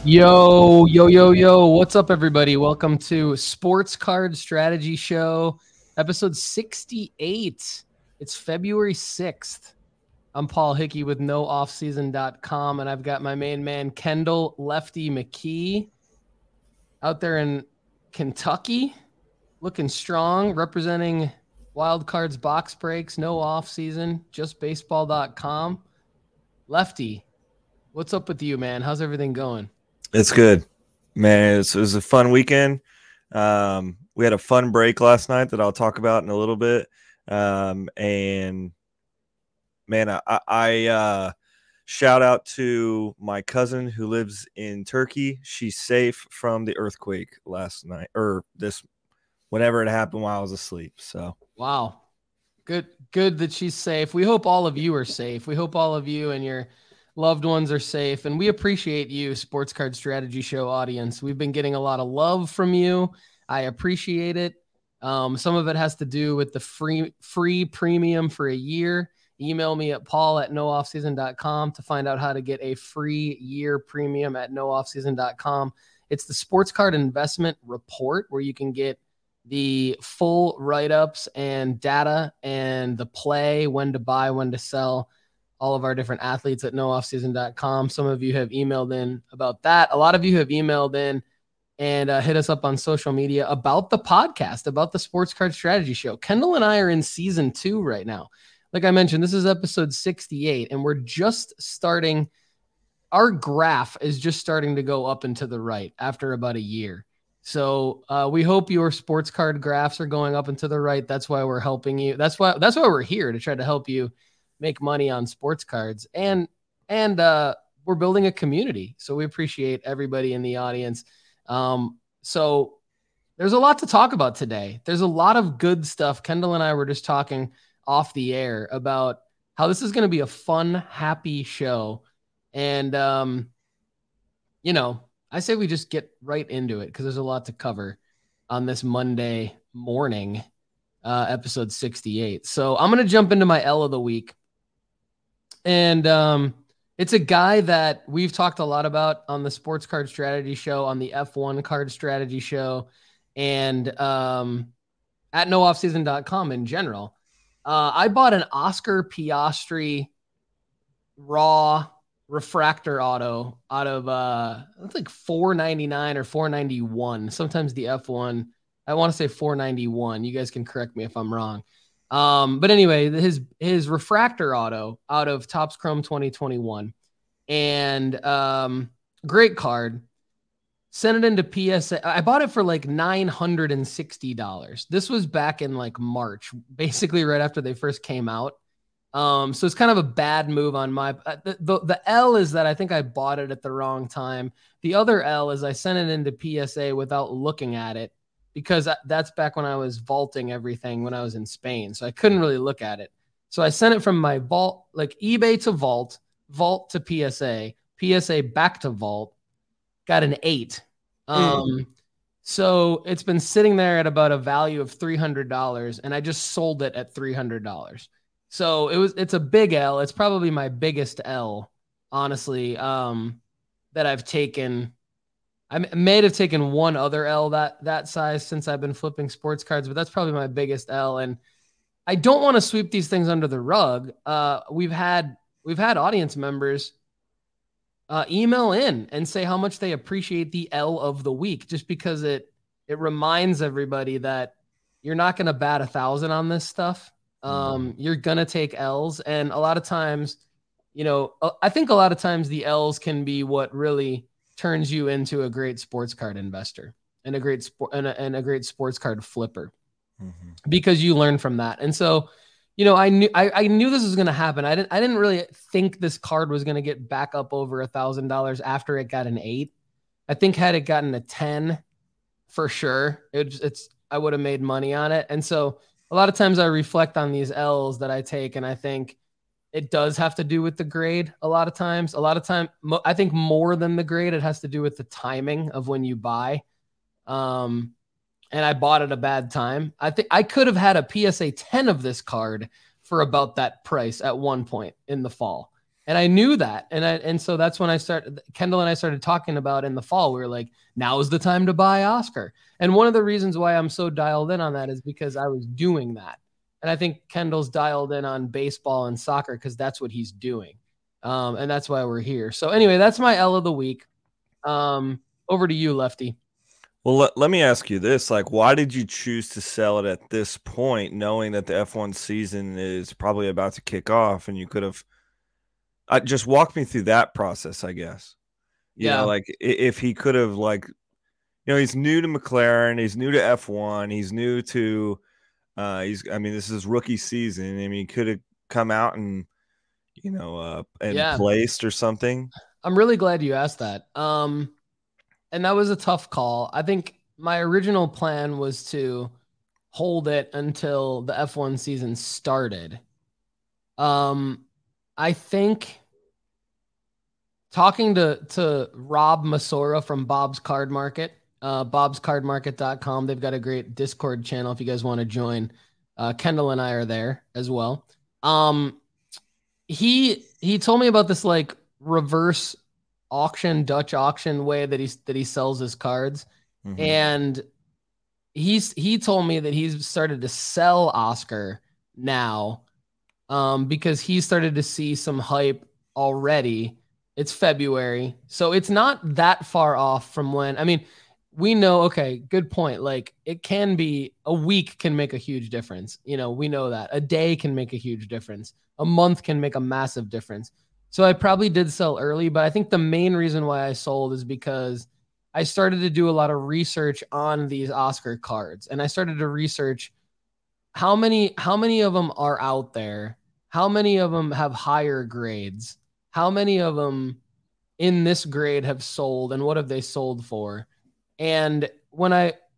Yo, yo, yo, yo. What's up, everybody? Welcome to Sports Card Strategy Show, episode 68. It's February 6th. I'm Paul Hickey with NoOffSeason.com, and I've got my main man, Kendall Lefty McKee, out there in Kentucky, looking strong, representing Wild Cards Box Breaks, no off-season, justbaseball.com. Lefty, what's up with you, man? How's everything going? It's good, man. It was a fun weekend. We had a fun break last night that I'll talk about in a little bit. And man, I shout out to my cousin who lives in Turkey. She's safe from the earthquake last night, or whenever it happened while I was asleep. So wow, good that she's safe. We hope all of you are safe. We hope all of you and your loved ones are safe, and we appreciate you, Sports Card Strategy Show audience. We've been getting a lot of love from you. I appreciate it. Some of it has to do with the free premium for a year. Email me at paul@nooffseason.com to find out how to get a free year premium at nooffseason.com. It's the Sports Card Investment Report, where you can get the full write-ups and data and the play, when to buy, when to sell, all of our different athletes at nooffseason.com. Some of you have emailed in about that. A lot of you have emailed in and hit us up on social media about the podcast, about the Sports Card Strategy Show. Kendall and I are in season 2 right now. Like I mentioned, this is episode 68, and we're just starting. Our graph is just starting to go up and to the right after about a year. So we hope your sports card graphs are going up and to the right. That's why we're helping you. That's why we're here, to try to help you make money on sports cards, and we're building a community. So we appreciate everybody in the audience. So there's a lot to talk about today. There's a lot of good stuff. Kendall and I were just talking off the air about how this is going to be a fun, happy show. And, I say we just get right into it because there's a lot to cover on this Monday morning, episode 68. So I'm going to jump into my L of the week. And it's a guy that we've talked a lot about on the Sports Card Strategy Show, on the F1 Card Strategy Show, and at nooffseason.com in general. I bought an Oscar Piastri raw refractor auto out of it's like $4.99 or $4.91. Sometimes the F1, I want to say $4.91. You guys can correct me if I'm wrong. But anyway, his refractor auto out of Topps Chrome 2021, and great card. Sent it into PSA. I bought it for like $960. This was back in like March, basically right after they first came out. So it's kind of a bad move on my. The L is that I think I bought it at the wrong time. The other L is I sent it into PSA without looking at it, because that's back when I was vaulting everything when I was in Spain. So I couldn't really look at it. So I sent it from my vault, like eBay to vault, vault to PSA, PSA back to vault, got an 8. So it's been sitting there at about a value of $300, and I just sold it at $300. So it's a big L. It's probably my biggest L, honestly, that I've taken. I may have taken one other L that size since I've been flipping sports cards, but that's probably my biggest L. And I don't want to sweep these things under the rug. We've had audience members email in and say how much they appreciate the L of the week, just because it reminds everybody that you're not going to bat 1,000 on this stuff. You're going to take L's. And a lot of times, I think a lot of times the L's can be what really turns you into a great sports card investor and a great sports card flipper, because you learn from that. And so, I knew this was going to happen. I didn't really think this card was going to get back up over $1,000 after it got an 8. I think had it gotten a 10, for sure, I would have made money on it. And so a lot of times I reflect on these L's that I take, and I think it does have to do with the grade. A lot of time, I think more than the grade, it has to do with the timing of when you buy. And I bought at a bad time. I think I could have had a PSA 10 of this card for about that price at one point in the fall. And I knew that. And so that's when Kendall and I started talking about in the fall. We were like, now is the time to buy Oscar. And one of the reasons why I'm so dialed in on that is because I was doing that. And I think Kendall's dialed in on baseball and soccer because that's what he's doing. And that's why we're here. So anyway, that's my L of the week. Over to you, Lefty. Well, let me ask you this. Like, why did you choose to sell it at this point, knowing that the F1 season is probably about to kick off and you could have just walk me through that process, I guess. You know, like if he could have, like, you know, he's new to McLaren, he's new to F1, he's new to this is rookie season. I mean, he could have come out and, you know, placed or something. I'm really glad you asked that. And that was a tough call. I think my original plan was to hold it until the F1 season started. I think talking to Rob Masora from Bob's Card Market, bobscardmarket.com. They've got a great Discord channel if you guys want to join. Kendall and I are there as well. He told me about this like reverse auction, Dutch auction way that he sells his cards. Mm-hmm. And he told me that he's started to sell Oscar now because he started to see some hype already. It's February, so it's not that far off from when, I mean, we know, okay, good point. Like it can be a week can make a huge difference. You know, we know that a day can make a huge difference. A month can make a massive difference. So I probably did sell early, but I think the main reason why I sold is because I started to do a lot of research on these Oscar cards, and I started to research how many of them are out there, how many of them have higher grades, how many of them in this grade have sold, and what have they sold for? And when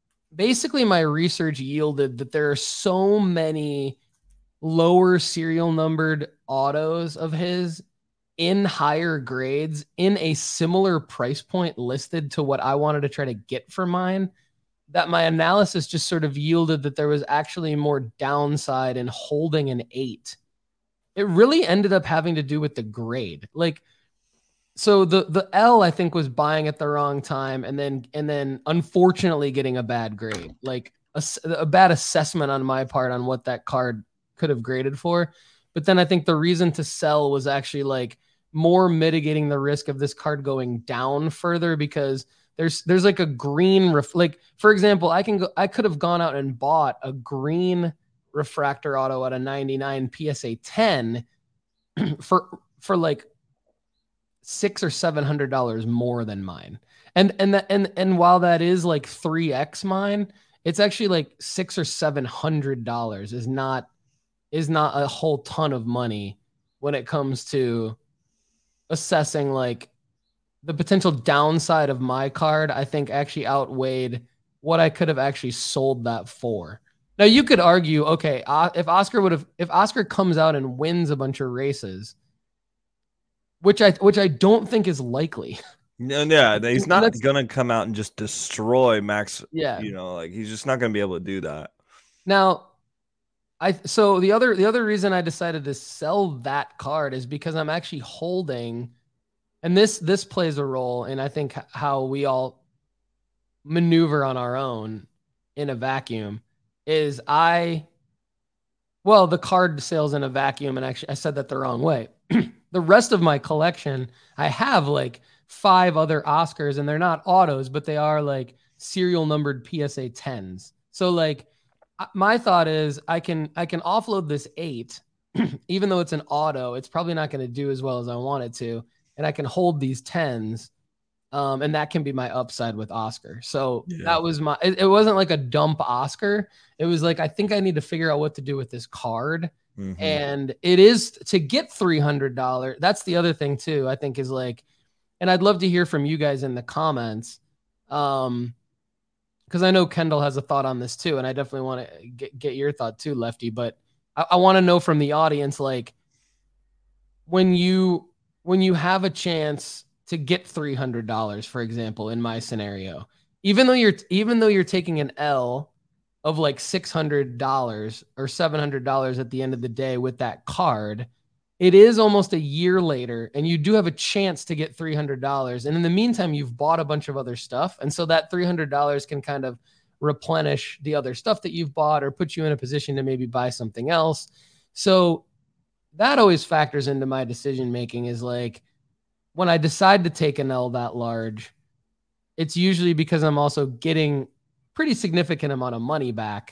my research yielded that there are so many lower serial numbered autos of his in higher grades in a similar price point listed to what I wanted to try to get for mine, that my analysis just sort of yielded that there was actually more downside in holding an 8. It really ended up having to do with the grade. Like, so the L I think was buying at the wrong time and then unfortunately getting a bad grade, like a bad assessment on my part on what that card could have graded for. But then I think the reason to sell was actually like more mitigating the risk of this card going down further, because there's like a green like, for example, I could have gone out and bought a green refractor auto at a 99 PSA 10 for like $600 or $700 more than mine. And while that is like 3x mine, it's actually like $600 or $700 is not a whole ton of money when it comes to assessing like the potential downside of my card. I think actually outweighed what I could have actually sold that for. Now you could argue, okay, if Oscar comes out and wins a bunch of races, which I don't think is likely. No, he's not gonna come out and just destroy Max. Yeah, you know, like he's just not gonna be able to do that. Now, so the other reason I decided to sell that card is because I'm actually holding, and this plays a role in I think how we all maneuver on our own in a vacuum. Is the card sales in a vacuum, and actually I said that the wrong way. The rest of my collection, I have like 5 other Oscars, and they're not autos, but they are like serial numbered PSA 10s. So like my thought is I can offload this 8, even though it's an auto, it's probably not going to do as well as I want it to. And I can hold these 10s. And that can be my upside with Oscar. So that was it wasn't like a dump Oscar. It was like, I think I need to figure out what to do with this card. Mm-hmm. And it is to get $300. That's the other thing too, I think is like, and I'd love to hear from you guys in the comments. Because I know Kendall has a thought on this too. And I definitely want to get your thought too, Lefty, but I want to know from the audience, like when you have a chance to get $300, for example, in my scenario, even though you're taking an L of like $600 or $700 at the end of the day with that card, it is almost a year later, and you do have a chance to get $300. And in the meantime, you've bought a bunch of other stuff. And so that $300 can kind of replenish the other stuff that you've bought or put you in a position to maybe buy something else. So that always factors into my decision making, is like, when I decide to take an L that large, it's usually because I'm also getting pretty significant amount of money back.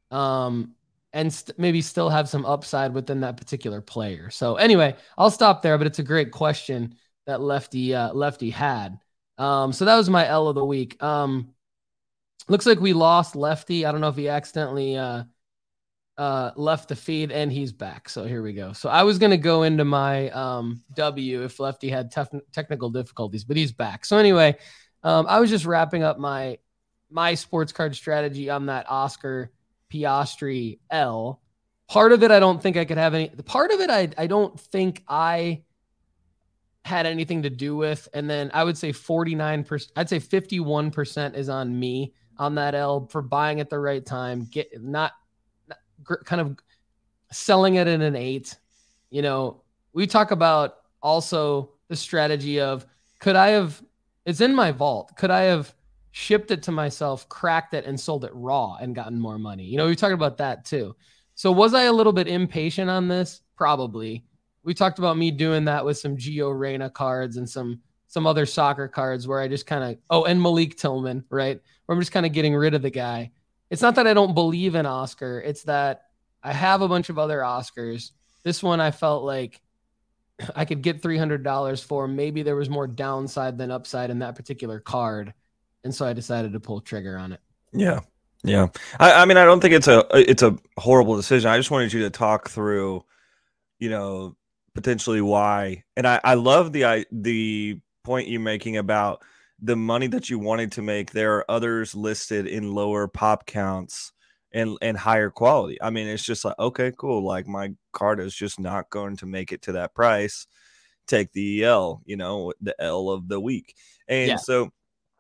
And maybe still have some upside within that particular player. So anyway, I'll stop there, but it's a great question that Lefty had. So that was my L of the week. Looks like we lost Lefty. I don't know if he accidentally left the feed, and he's back. So here we go. So I was going to go into my W if Lefty had technical difficulties, but he's back. So anyway, I was just wrapping up my sports card strategy on that Oscar Piastri L. Part of it, I don't think I could have any. Part of it, I don't think I had anything to do with. And then I would say 49%, I'd say 51% is on me on that L for buying at the right time, not kind of selling it in an 8. You know, we talk about also the strategy of, it's in my vault. Could I have shipped it to myself, cracked it, and sold it raw and gotten more money? You know, we talked about that too. So was I a little bit impatient on this? Probably. We talked about me doing that with some Gio Reyna cards and some other soccer cards where I just kind of, and Malik Tillman, right? Where I'm just kind of getting rid of the guy. It's not that I don't believe in Oscar. It's that I have a bunch of other Oscars. This one I felt like I could get $300 for. Maybe there was more downside than upside in that particular card. And so I decided to pull trigger on it. Yeah. Yeah. I mean, I don't think it's a horrible decision. I just wanted you to talk through, you know, potentially why. And I love the point you're making about the money that you wanted to make. There are others listed in lower pop counts and higher quality. I mean, it's just like, okay, cool. Like, my card is just not going to make it to that price. Take the L, you know, the L of the week. And so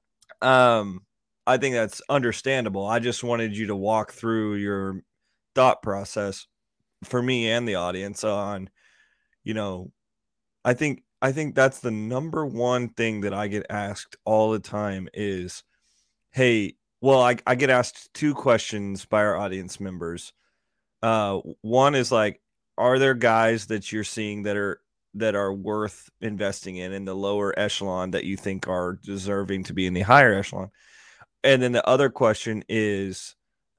I think that's understandable. I just wanted you to walk through your thought process for me and the audience on, you know, I think that's the number one thing that I get asked all the time is, hey, well, I get asked 2 questions by our audience members. One is like, are there guys that you're seeing that are worth investing in the lower echelon that you think are deserving to be in the higher echelon? And then the other question is,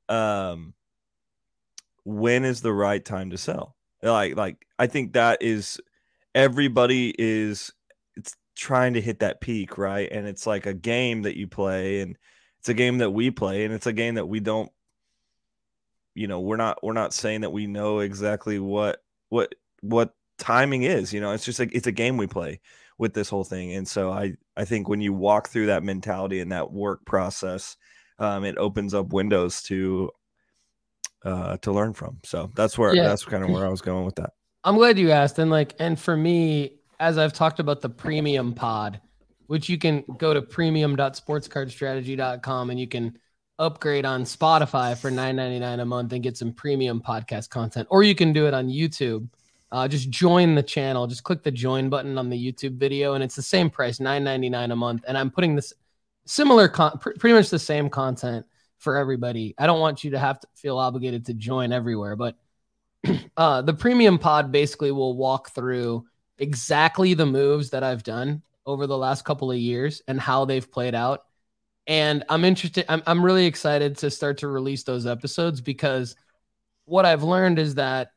when is the right time to sell? Like I think that is, everybody is, it's trying to hit that peak, right? And it's like a game that you play, and it's a game that we play, and it's a game that we don't, you know, we're not saying that we know exactly what timing is, you know. It's just like, it's a game we play with this whole thing. And so I think when you walk through that mentality and that work process, it opens up windows to learn from. So that's kind of where I was going with that. I'm glad you asked. And for me, as I've talked about the premium pod, which you can go to premium.sportscardstrategy.com and you can upgrade on Spotify for $9.99 a month and get some premium podcast content, or you can do it on YouTube. Just join the channel. Just click the join button on the YouTube video, and it's the same price, $9.99 a month. And I'm putting this pretty much the same content for everybody. I don't want you to have to feel obligated to join everywhere, but the premium pod basically will walk through exactly the moves that I've done over the last couple of years and how they've played out. And I'm really excited to start to release those episodes, because what I've learned is that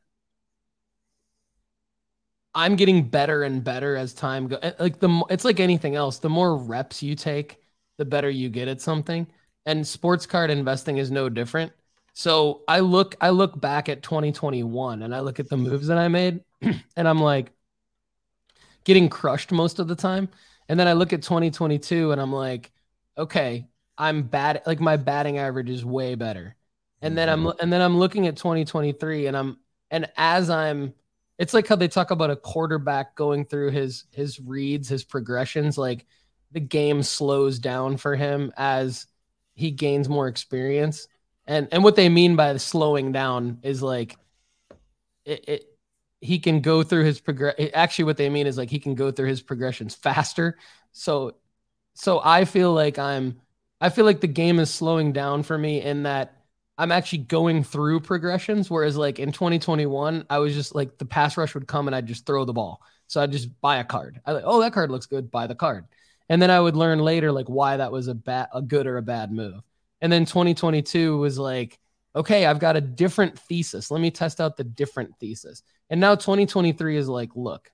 I'm getting better and better as time goes. Like, it's like anything else. The more reps you take, the better you get at something. And sports card investing is no different. So I look back at 2021 and I look at the moves that I made, and I'm like getting crushed most of the time. And then I look at 2022 and I'm like, okay, I'm bad. Like, my batting average is way better. And then I'm looking at 2023 it's like how they talk about a quarterback going through his reads, his progressions. Like, the game slows down for him as he gains more experience. And what they mean by the slowing down is like, he can go through his actually what they mean is like he can go through his progressions faster. So I feel like the game is slowing down for me in that I'm actually going through progressions. Whereas like in 2021, I was just like the pass rush would come and I'd just throw the ball. So I'd just buy a card. I like, oh, that card looks good, buy the card. And then I would learn later like why that was a good or a bad move. And then 2022 was like, okay, I've got a different thesis. Let me test out the different thesis. And now 2023 is like, look,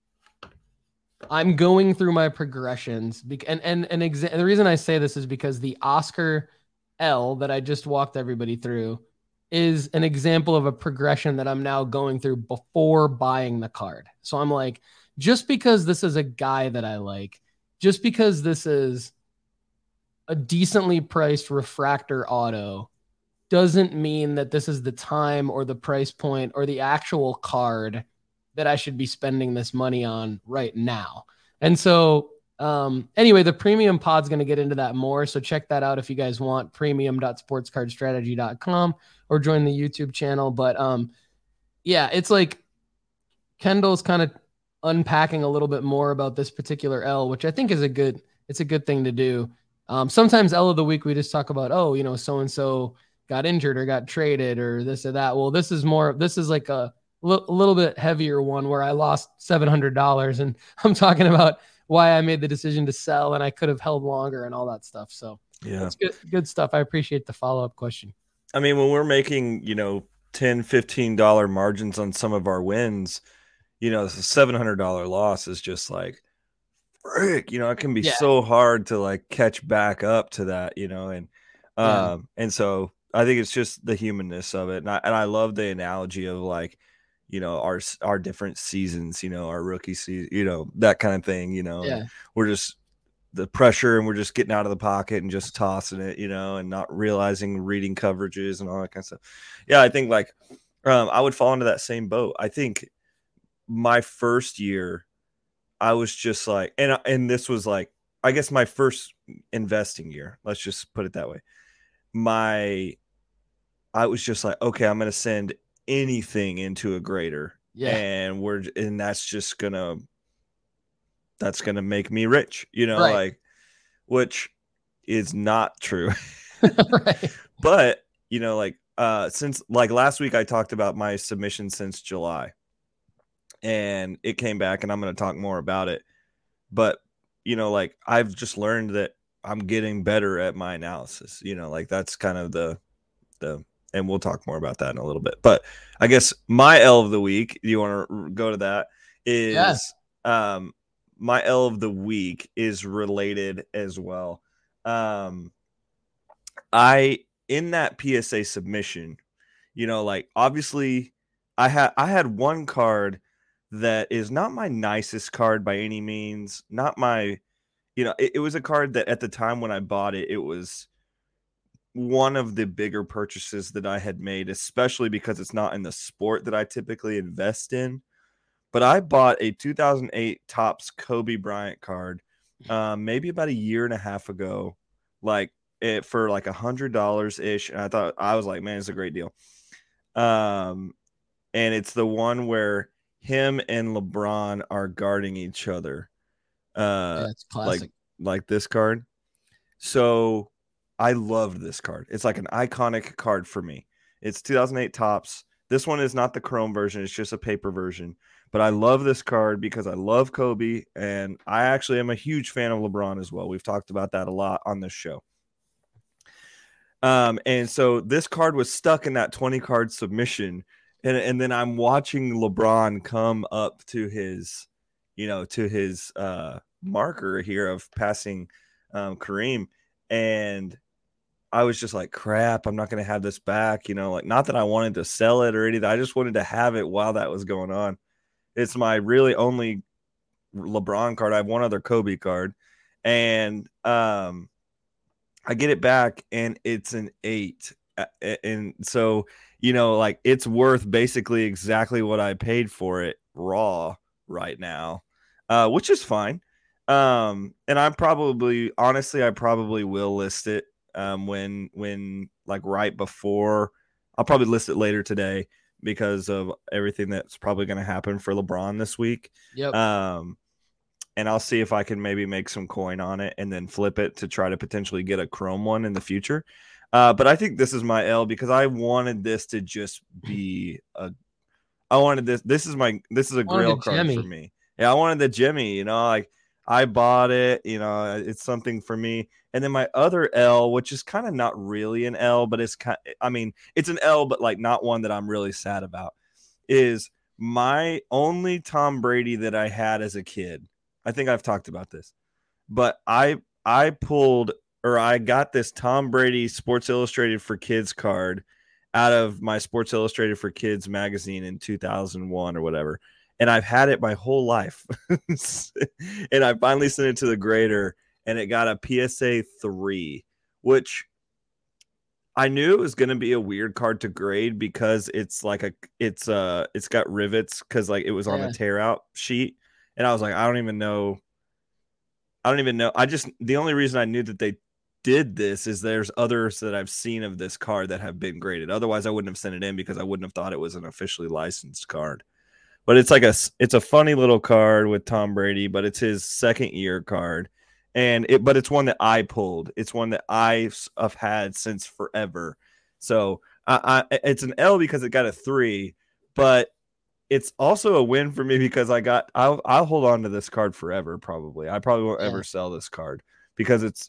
I'm going through my progressions. And the reason I say this is because the Oscar L that I just walked everybody through is an example of a progression that I'm now going through before buying the card. So I'm like, just because this is a guy that I like, just because this is a decently priced refractor auto, doesn't mean that this is the time or the price point or the actual card that I should be spending this money on right now. And so, anyway, the premium pod's going to get into that more. So check that out if you guys want, premium.sportscardstrategy.com, or join the YouTube channel. But yeah, it's like Kendall's kind of unpacking a little bit more about this particular L, which I think is a good thing to do. Sometimes L of the week, we just talk about, oh, so-and-so got injured or got traded or this or that. Well, this is like a little bit heavier one where I lost $700, and I'm talking about why I made the decision to sell and I could have held longer and all that stuff. So yeah, that's good stuff. I appreciate the follow-up question. I mean, when we're making, $10, $15 margins on some of our wins, the $700 loss is just like, frick, it can be so hard to like catch back up to that, and so I think it's just the humanness of it. And I love the analogy of like, our different seasons, our rookie season, that kind of thing, we're just the pressure and we're just getting out of the pocket and just tossing it, and not realizing reading coverages and all that kind of stuff. Yeah. I think like, I would fall into that same boat. I think my first year I was just like, and this was like, I guess my first investing year, let's just put it that way. I was just like, okay, I'm going to send anything into a grader. Yeah. And that's just gonna make me rich, right. Like, which is not true. Right. But, since like last week, I talked about my submission since July and it came back and I'm going to talk more about it. But, like I've just learned that I'm getting better at my analysis, like that's kind of the, and we'll talk more about that in a little bit. But I guess my L of the week, you want to go to that, is my L of the week is related as well. In that PSA submission, like obviously I had one card that is not my nicest card by any means. Not my, it was a card that at the time when I bought it, it was one of the bigger purchases that I had made, especially because it's not in the sport that I typically invest in. But I bought a 2008 Topps Kobe Bryant card, maybe about a year and a half ago, like for like $100 ish. And I was like, man, it's a great deal. And it's the one where him and LeBron are guarding each other. It's classic. Like this card. So I loved this card. It's like an iconic card for me. It's 2008 Topps. This one is not the chrome version. It's just a paper version. But I love this card because I love Kobe, and I actually am a huge fan of LeBron as well. We've talked about that a lot on this show. And so this card was stuck in that 20 card submission. And then I'm watching LeBron come up to his, marker here of passing Kareem. And I was just like, crap, I'm not going to have this back. Like, not that I wanted to sell it or anything. I just wanted to have it while that was going on. It's my really only LeBron card. I have one other Kobe card. And I get it back and it's an 8. And so, like it's worth basically exactly what I paid for it raw right now, which is fine. And I probably will list it when like right before. I'll probably list it later today, because of everything that's probably going to happen for LeBron this week. Yep. And I'll see if I can maybe make some coin on it and then flip it to try to potentially get a chrome one in the future. But I think this is my L because I wanted this to just be I wanted this. This is a grail card for me. Yeah, I wanted the Jimmy, like I bought it, it's something for me. And then my other L, which is kind of not really an L, but it's it's an L, but like not one that I'm really sad about, is my only Tom Brady that I had as a kid. I think I've talked about this, but I got this Tom Brady Sports Illustrated for Kids card out of my Sports Illustrated for Kids magazine in 2001 or whatever. And I've had it my whole life. And I finally sent it to the grader and it got a PSA 3, which I knew it was going to be a weird card to grade because it's got rivets because like it was on a tear out sheet. And I was like, I don't even know. The only reason I knew that they did this is there's others that I've seen of this card that have been graded. Otherwise, I wouldn't have sent it in because I wouldn't have thought it was an officially licensed card. But it's a funny little card with Tom Brady, but it's his second year card. But it's one that I pulled. It's one that I've had since forever. So it's an L because it got a 3, but it's also a win for me because I'll hold on to this card forever. Probably. I probably won't ever sell this card because it's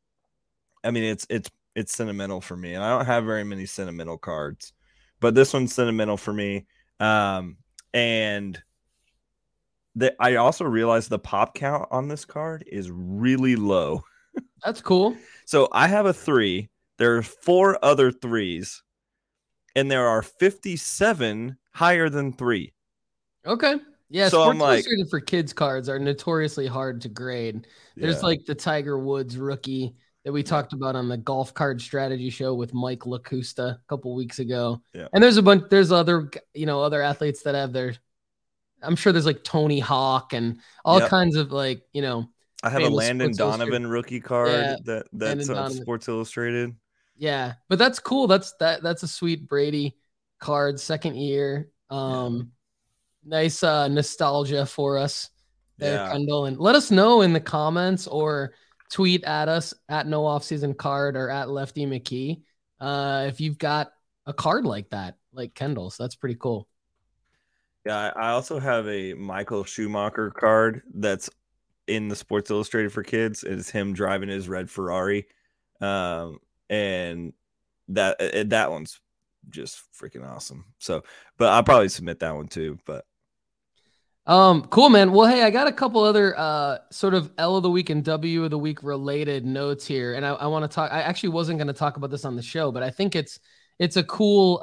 sentimental for me, and I don't have very many sentimental cards, but this one's sentimental for me. And I also realized the pop count on this card is really low. That's cool. So I have a 3. There are 4 other 3s, and there are 57 higher than 3. Okay. Yeah, so Sports Illustrated for Kids cards are notoriously hard to grade. There's like the Tiger Woods rookie that we talked about on the Golf Card Strategy Show with Mike LaCusta a couple weeks ago. Yeah. And there's other athletes that have I'm sure there's like Tony Hawk and all kinds of I have a Landon Donovan rookie card that's on Sports Illustrated. Yeah, but that's cool. That's a sweet Brady card, second year. Nice nostalgia for us there, Kendall. And let us know in the comments or tweet at us at No Offseason Card or at Lefty McKee if you've got a card like that, like Kendall's. That's pretty cool. Yeah, I also have a Michael Schumacher card that's in the Sports Illustrated for Kids. It's him driving his red Ferrari, and that one's just freaking awesome. So, but I'll probably submit that one too. But cool, man. Well, hey, I got a couple other sort of L of the week and W of the week related notes here, and I want to talk. I actually wasn't going to talk about this on the show, but I think it's a cool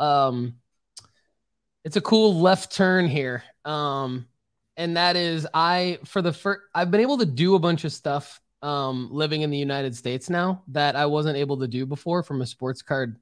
left turn here. And that is I've been able to do a bunch of stuff living in the United States now that I wasn't able to do before from a sports card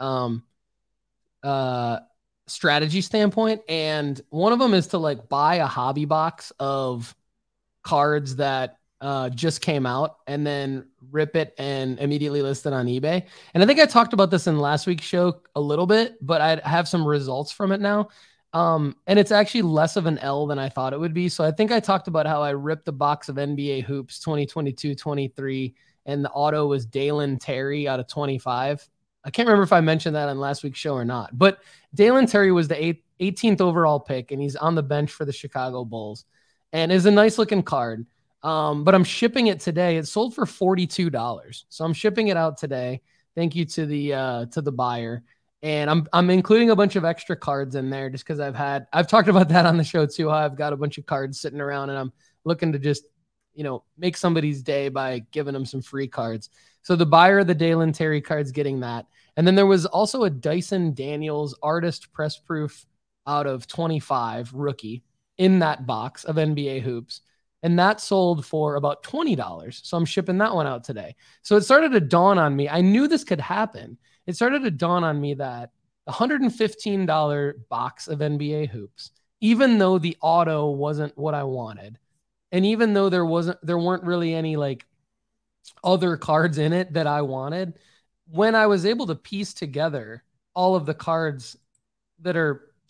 strategy standpoint. And one of them is to like buy a hobby box of cards that just came out and then rip it and immediately list it on eBay. And I think I talked about this in last week's show a little bit, but I have some results from it now. And it's actually less of an L than I thought it would be. So I think I talked about how I ripped a box of NBA Hoops 2022-23, and the auto was Dalen Terry out of 25. I can't remember if I mentioned that on last week's show or not, but Dalen Terry was the 18th overall pick, and he's on the bench for the Chicago Bulls, and is a nice looking card. But I'm shipping it today. It sold for $42. So I'm shipping it out today. Thank you to the buyer. And I'm including a bunch of extra cards in there just because I've talked about that on the show too, how I've got a bunch of cards sitting around and I'm looking to just, make somebody's day by giving them some free cards. So the buyer of the Dalen Terry card's getting that. And then there was also a Dyson Daniels artist press proof out of 25 rookie in that box of NBA Hoops. And that sold for about $20. So I'm shipping that one out today. So it started to dawn on me. I knew this could happen. It started to dawn on me that the $115 box of NBA Hoops, even though the auto wasn't what I wanted, and even though there weren't really any like other cards in it that I wanted, when I was able to piece together all of the cards that are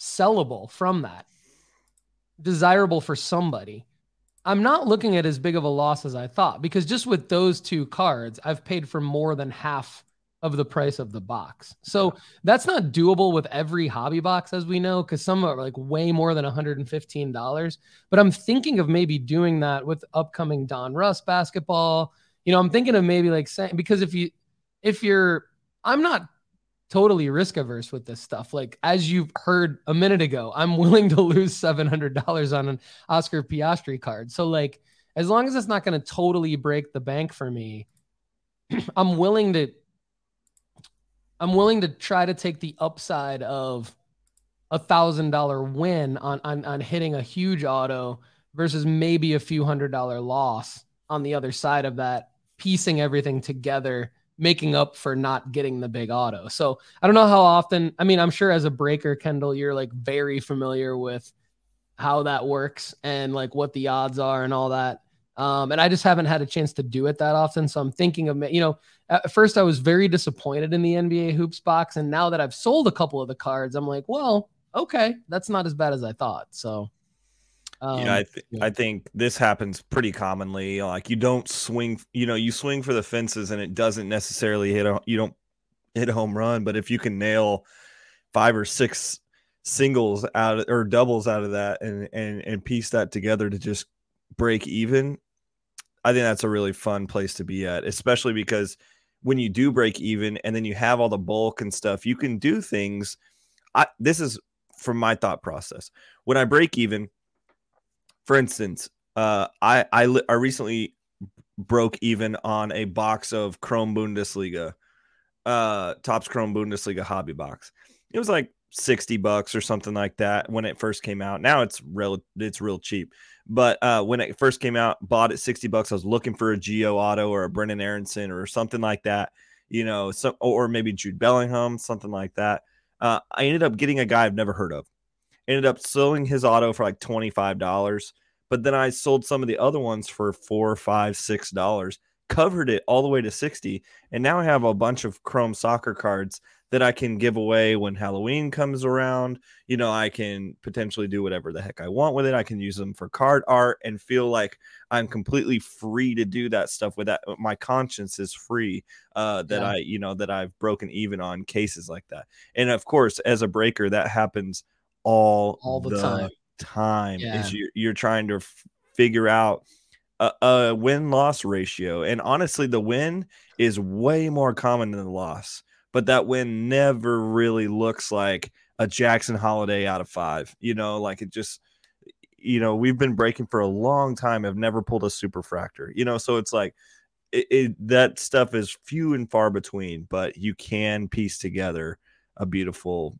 sellable from that, desirable for somebody, I'm not looking at as big of a loss as I thought, because just with those 2 cards, I've paid for more than half of the price of the box. So that's not doable with every hobby box, as we know, because some are like way more than $115. But I'm thinking of maybe doing that with upcoming Don Russ basketball. I'm thinking of maybe like saying, because I'm not totally risk averse with this stuff. Like, as you've heard a minute ago, I'm willing to lose $700 on an Oscar Piastri card. So like, as long as it's not going to totally break the bank for me, I'm willing to try to take the upside of $1,000 win on hitting a huge auto versus maybe a few $100 loss on the other side of that, piecing everything together, making up for not getting the big auto. So I don't know how often, I mean, I'm sure as a breaker, Kendall, you're like very familiar with how that works and like what the odds are and all that. And I just haven't had a chance to do it that often. So I'm thinking of, at first I was very disappointed in the NBA hoops box. And now that I've sold a couple of the cards, I'm like, well, okay, that's not as bad as I thought. So I think this happens pretty commonly. Like, you don't swing, you swing for the fences and it doesn't necessarily you don't hit a home run, but if you can nail 5 or 6 singles out or doubles out of that and piece that together to just break even, I think that's a really fun place to be at, especially because when you do break even and then you have all the bulk and stuff, you can do things. This is from my thought process. When I break even, for instance, I recently broke even on a box of Chrome Bundesliga, Topps Chrome Bundesliga hobby box. It was like $60 or something like that when it first came out. Now it's real cheap. But when it first came out, bought it $60. I was looking for a Gio Auto or a Brennan Aronson or something like that, or maybe Jude Bellingham, something like that. I ended up getting a guy I've never heard of. Ended up selling his auto for like $25, but then I sold some of the other ones for $4, $5, $6, covered it all the way to 60, and now I have a bunch of Chrome soccer cards that I can give away when Halloween comes around. I can potentially do whatever the heck I want with it. I can use them for card art and feel like I'm completely free to do that stuff with that. My conscience is free that I've broken even on cases like that. And of course, as a breaker, that happens all the time. Yeah. Is you're trying to figure out a win-loss ratio. And honestly, the win is way more common than the loss. But that win never really looks like a Jackson Holiday out of 5. Like it just, we've been breaking for a long time. I've never pulled a superfractor, so it's like that stuff is few and far between, but you can piece together a beautiful,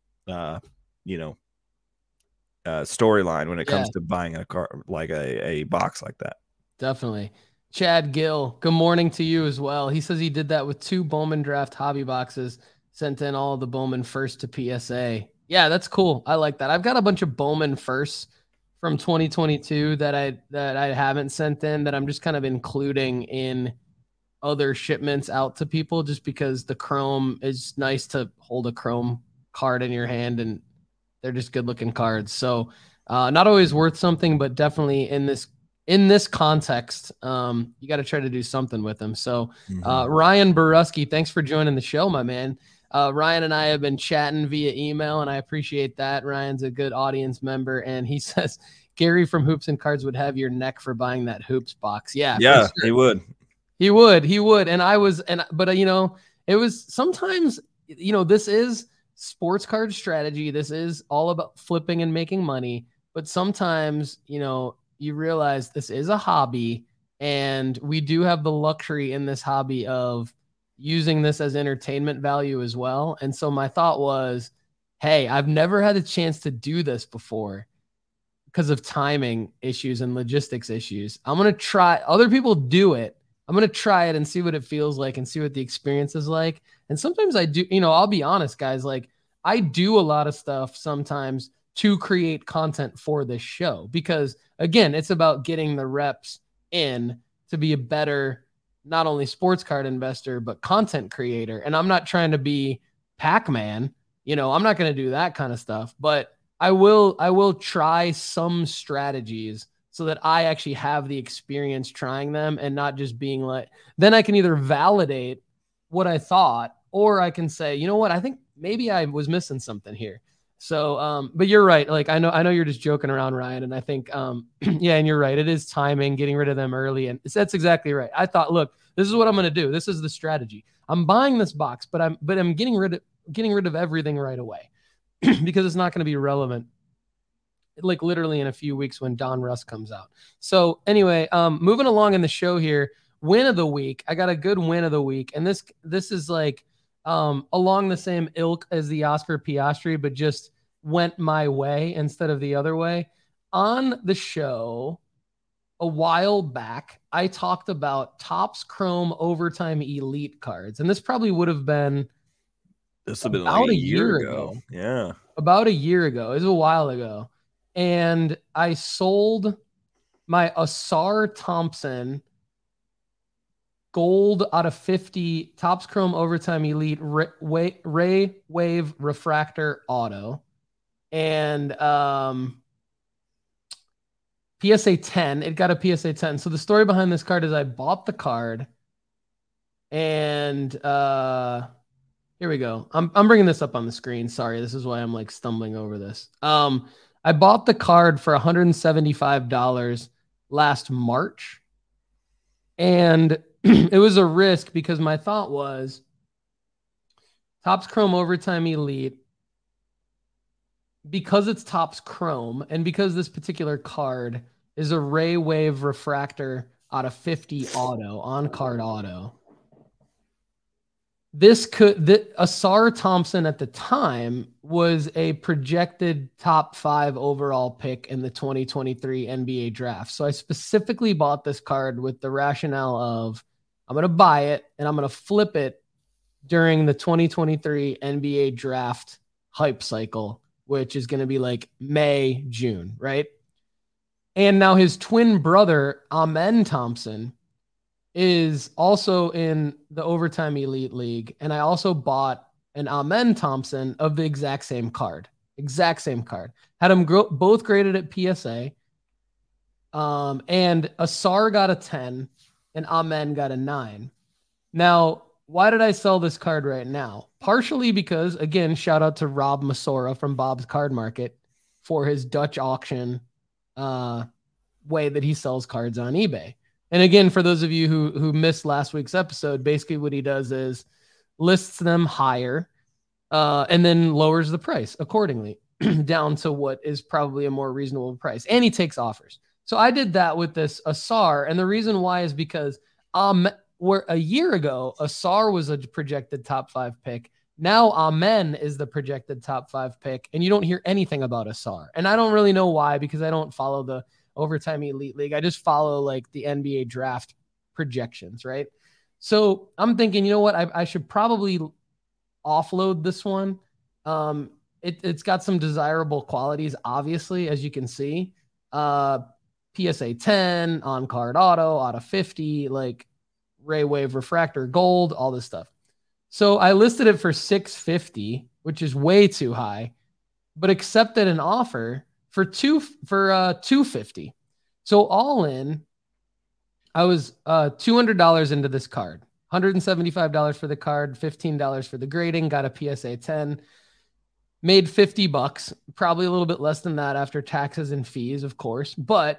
storyline when it comes to buying a car, like a box like that. Definitely. Chad Gill, good morning to you as well. He says he did that with 2 Bowman draft hobby boxes, sent in all the Bowman first to PSA. Yeah, that's cool. I like that. I've got a bunch of Bowman firsts from 2022 that I haven't sent in, that I'm just kind of including in other shipments out to people, just because the Chrome is nice to hold a Chrome card in your hand, and they're just good looking cards. So not always worth something, but definitely in this context, you got to try to do something with them. So Ryan Borusky, thanks for joining the show, my man. Ryan and I have been chatting via email, and I appreciate that. Ryan's a good audience member, and he says Gary from Hoops and Cards would have your neck for buying that Hoops box. Yeah, sure. He would. And I was, but it was sometimes, this is sports card strategy. This is all about flipping and making money. But sometimes, you realize this is a hobby, and we do have the luxury in this hobby of using this as entertainment value as well. And so my thought was, hey, I've never had a chance to do this before because of timing issues and logistics issues. I'm going to try. Other people do it. I'm going to try it and see what it feels like and see what the experience is like. And sometimes I do, I'll be honest, guys, like I do a lot of stuff sometimes to create content for this show, because again, it's about getting the reps in to be a better, not only sports card investor, but content creator. And I'm not trying to be Pac-Man, I'm not going to do that kind of stuff, but I will try some strategies so that I actually have the experience trying them and not just being like, then I can either validate what I thought, or I can say, you know what, I think maybe I was missing something here. So, but you're right. Like, I know you're just joking around, Ryan. And I think, yeah, and you're right. It is timing, getting rid of them early. And that's exactly right. I thought, look, this is what I'm going to do. This is the strategy. I'm buying this box, but I'm getting rid of everything right away because it's not going to be relevant like literally in a few weeks when Don Russ comes out. So anyway, moving along in the show here, win of the week. I got a good win of the week, and this is like along the same ilk as the Oscar Piastri, but just went my way instead of the other way. On the show a while back, I talked about Topps Chrome Overtime Elite cards, and this probably would have been like a year ago. Yeah. About a year ago. It was a while ago. And I sold my Asar Thompson gold out of 50 Topps Chrome Overtime Elite Ray Wave Refractor Auto. And PSA 10. It got a PSA 10. So the story behind this card is I bought the card and here we go. I'm bringing this up on the screen. Sorry, this is why I'm like stumbling over this. I bought the card for $175 last March. And it was a risk because my thought was Topps Chrome Overtime Elite, because it's Topps Chrome and because this particular card is a Ray Wave Refractor out of 50 auto, on card auto. Asar Thompson at the time was a projected top 5 overall pick in the 2023 NBA draft. So I specifically bought this card with the rationale of I'm going to buy it and I'm going to flip it during the 2023 NBA draft hype cycle, which is going to be like May, June, right? And now his twin brother, Amen Thompson, is also in the Overtime Elite League. And I also bought an Amen Thompson of the exact same card. Had them both graded at PSA. And Asar got a 10 and Amen got a 9. Now, why did I sell this card right now? Partially because, again, shout out to Rob Masora from Bob's Card Market for his Dutch auction way that he sells cards on eBay. And again, for those of you who missed last week's episode, basically what he does is lists them higher and then lowers the price accordingly down to what is probably a more reasonable price. And he takes offers. So I did that with this Asar. And the reason why is because where a year ago, Asar was a projected top 5 pick. Now Amen is the projected top 5 pick. And you don't hear anything about Asar. And I don't really know why, because I don't follow the Overtime Elite League. I just follow like the NBA draft projections, right? So I'm thinking, you know what? I should probably offload this one. It's got some desirable qualities, obviously, as you can see. PSA 10, on card auto, out of 50, like Ray Wave Refractor Gold, all this stuff. So I listed it for $650, which is way too high, but accepted an offer for $250. So all in, I was $200 into this card. $175 for the card, $15 for the grading, got a PSA 10, made $50, probably a little bit less than that after taxes and fees, of course, but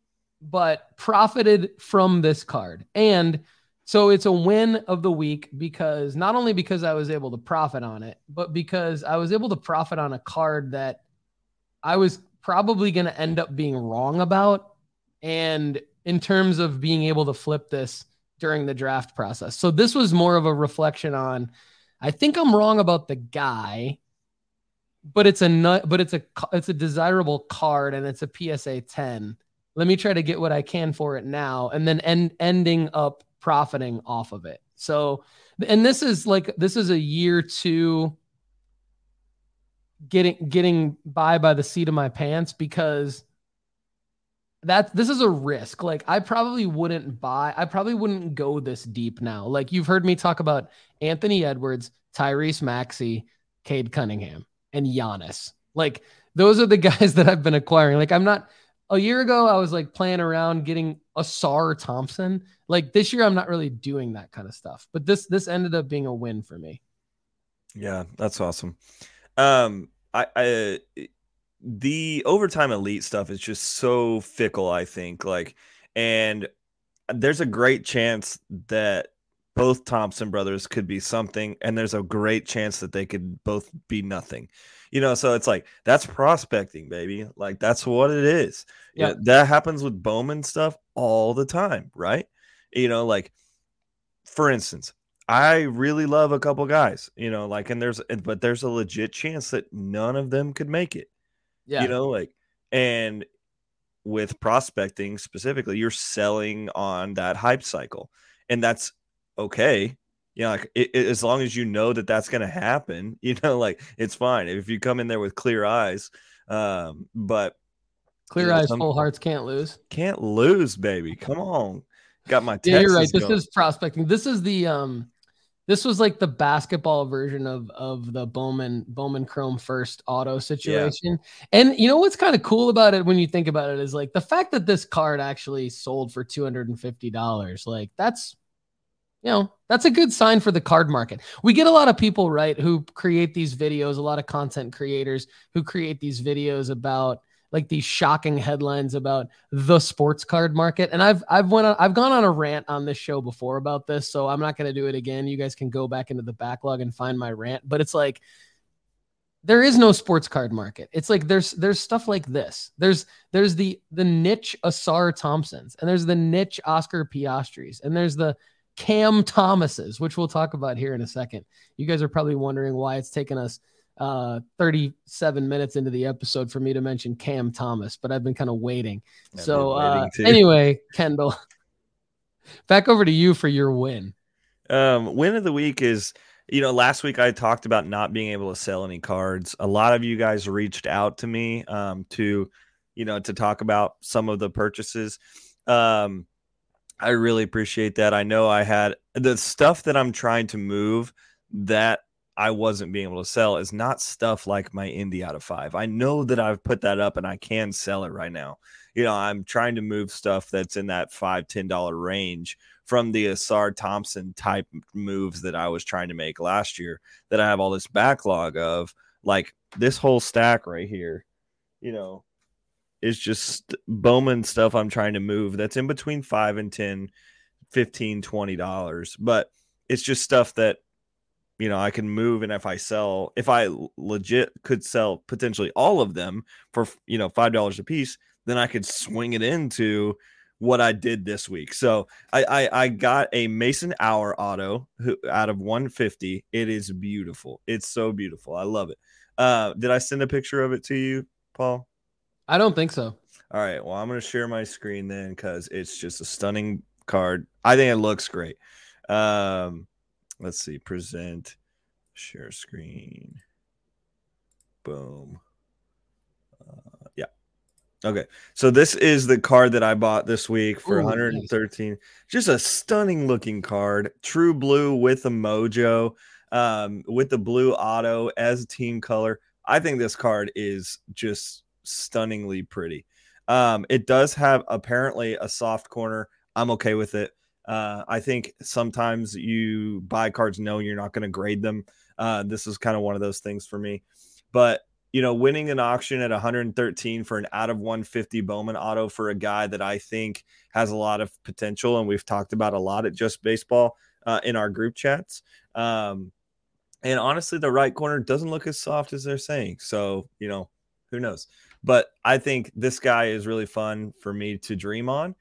profited from this card. And so it's a win of the week because not only because I was able to profit on it, but because I was able to profit on a card that I was probably going to end up being wrong about. And in terms of being able to flip this during the draft process. So this was more of a reflection on, I think I'm wrong about the guy, but it's a desirable card and it's a PSA 10. Let me try to get what I can for it now. And then ending up profiting off of it. So, and this is a year 2 getting by the seat of my pants, because this is a risk. Like I probably wouldn't go this deep now. Like you've heard me talk about Anthony Edwards, Tyrese Maxey, Cade Cunningham, and Giannis. Like those are the guys that I've been acquiring. Like a year ago, I was like playing around getting a Sar Thompson. Like this year, I'm not really doing that kind of stuff, but this ended up being a win for me. Yeah, that's awesome. I the overtime elite stuff is just so fickle, I think. Like, and there's a great chance that both Thompson brothers could be something, and there's a great chance that they could both be nothing. So it's like that's prospecting, baby. Like that's what it is. Yeah, that happens with Bowman stuff all the time, right? Like for instance, I really love a couple guys, but there's a legit chance that none of them could make it. yeah. And with prospecting specifically, you're selling on that hype cycle, and that's okay. As long as you know that that's going to happen, like it's fine if you come in there with clear eyes. But Clear eyes, full hearts, can't lose, baby. Come on, got my yeah. You're right. Texas This going. is prospecting. This is the this was like the basketball version of the Bowman Chrome first auto situation. Yeah. And you know what's kind of cool about it when you think about it is like the fact that this card actually sold for $250. Like that's a good sign for the card market. We get a lot of people, right, who create these videos, a lot of content creators who create these videos about like these shocking headlines about the sports card market. And I've gone on a rant on this show before about this, so I'm not going to do it again. You guys can go back into the backlog and find my rant, but it's like there is no sports card market. It's like there's stuff like this. There's the niche Asar Thompsons, and there's the niche Oscar Piastris, and there's the Cam Thomases, which we'll talk about here in a second. You guys are probably wondering why it's taken us 37 minutes into the episode for me to mention Cam Thomas, but I've been kind of waiting. Anyway, Kendall, back over to you for your win. Win of the week is, last week I talked about not being able to sell any cards. A lot of you guys reached out to me to talk about some of the purchases. I really appreciate that. I know I had the stuff that I'm trying to move that I wasn't being able to sell is not stuff like my Indy out of 5. I know that I've put that up and I can sell it right now. I'm trying to move stuff that's in that $5-10 range from the Asar Thompson type moves that I was trying to make last year that I have all this backlog of. Like this whole stack right here, is just Bowman stuff I'm trying to move that's in between $5 and $10, $15, $20. But it's just stuff that I can move, and if I legit could sell potentially all of them for $5 a piece, then I could swing it into what I did this week. So I got a Mason Hour auto out of 150. It is beautiful. It's so beautiful. I love it. Did I send a picture of it to you, Paul? I don't think so. All right. Well, I'm going to share my screen then because it's just a stunning card. I think it looks great. Let's see. Present. Share screen. Boom. Yeah. Okay. So this is the card that I bought this week for 113. Nice. Just a stunning looking card. True blue with a mojo, with the blue auto as a team color. I think this card is just stunningly pretty. It does have apparently a soft corner. I'm okay with it. I think sometimes you buy cards knowing you're not going to grade them. This is kind of one of those things for me. But, winning an auction at 113 for an out of 150 Bowman auto for a guy that I think has a lot of potential, and we've talked about a lot at Just Baseball in our group chats. And honestly, the right corner doesn't look as soft as they're saying. So, who knows? But I think this guy is really fun for me to dream on.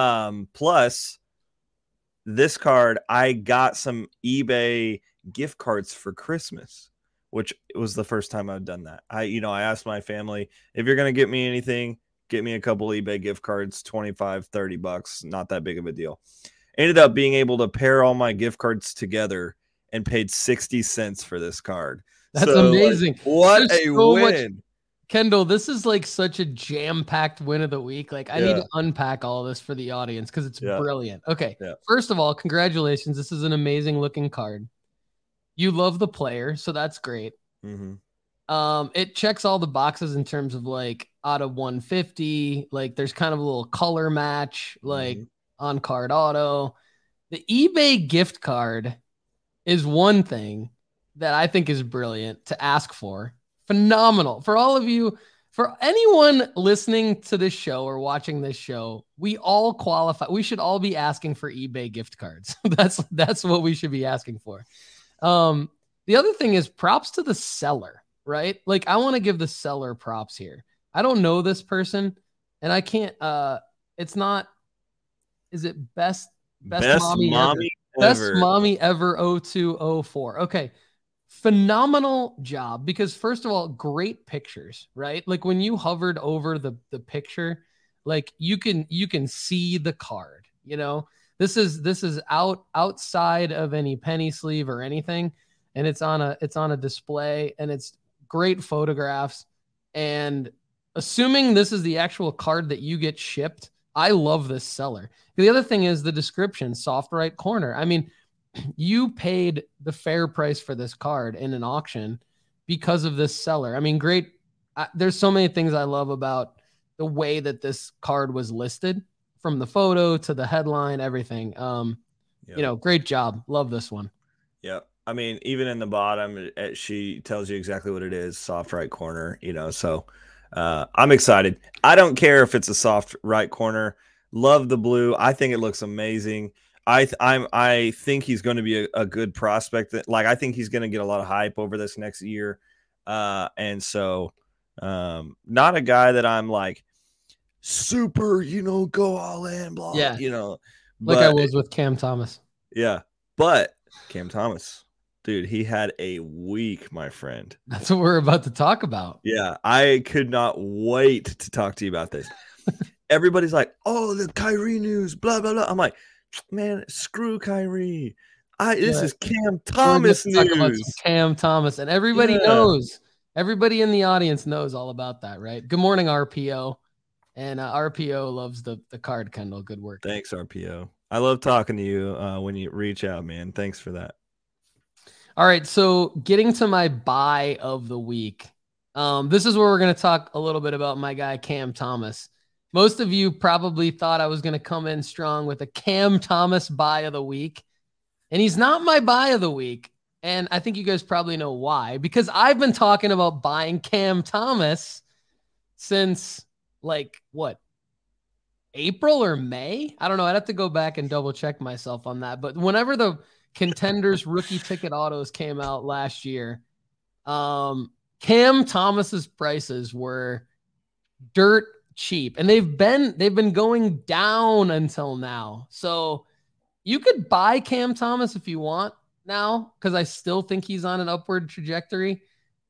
Plus, this card, I got some eBay gift cards for Christmas, which was the first time I've done that. I asked my family, if you're going to get me anything, get me a couple eBay gift cards, $25-30, not that big of a deal. Ended up being able to pair all my gift cards together and paid 60 cents for this card. That's amazing. What a win. Kendall, this is like such a jam-packed win of the week. Like I need to unpack all of this for the audience because it's brilliant. Okay. Yeah. First of all, congratulations. This is an amazing looking card. You love the player, so that's great. Mm-hmm. It checks all the boxes in terms of like out of 150, like there's kind of a little color match, like on card auto. The eBay gift card is one thing that I think is brilliant to ask for. Phenomenal. For all of you, for anyone listening to this show or watching this show, we all qualify. We should all be asking for eBay gift cards. That's what we should be asking for. The other thing is props to the seller, right? Like I want to give the seller props here. I don't know this person and I can't, it's not, is it best mommy ever? Best mommy ever 0204. Okay. Phenomenal job because first of all, great pictures, right? Like when you hovered over the picture, like you can see the card, you know, this is outside of any penny sleeve or anything. And it's on a display and it's great photographs. And assuming this is the actual card that you get shipped, I love this seller. The other thing is the description, soft right corner. I mean, you paid the fair price for this card in an auction because of this seller. I mean, great. There's so many things I love about the way that this card was listed, from the photo to the headline, everything. You know, great job. Love this one. Yeah. I mean, even in the bottom, she tells you exactly what it is. Soft right corner, you know, so I'm excited. I don't care if it's a soft right corner. Love the blue. I think it looks amazing. I think he's going to be a good prospect. Like I think he's going to get a lot of hype over this next year. And so not a guy that I'm like super, you know, go all in, blah, yeah. You know, like I was with Cam Thomas. Yeah. But Cam Thomas, dude, he had a week, my friend. That's what we're about to talk about. Yeah. I could not wait to talk to you about this. Everybody's like, oh, the Kyrie news, blah, blah, blah. I'm like, man, screw Kyrie. This is Cam Thomas news. Cam Thomas, and everybody knows. Everybody in the audience knows all about that, right? Good morning, RPO. And RPO loves the card, Kendall. Good work. Thanks, RPO. I love talking to you when you reach out, man. Thanks for that. All right, so getting to my buy of the week. This is where we're going to talk a little bit about my guy, Cam Thomas. Most of you probably thought I was going to come in strong with a Cam Thomas buy of the week. And he's not my buy of the week. And I think you guys probably know why. Because I've been talking about buying Cam Thomas since like what? April or May? I don't know. I'd have to go back and double check myself on that. But whenever the Contenders rookie ticket autos came out last year, Cam Thomas's prices were dirt cheap, and they've been going down until now. So you could buy Cam Thomas if you want now, because I still think he's on an upward trajectory.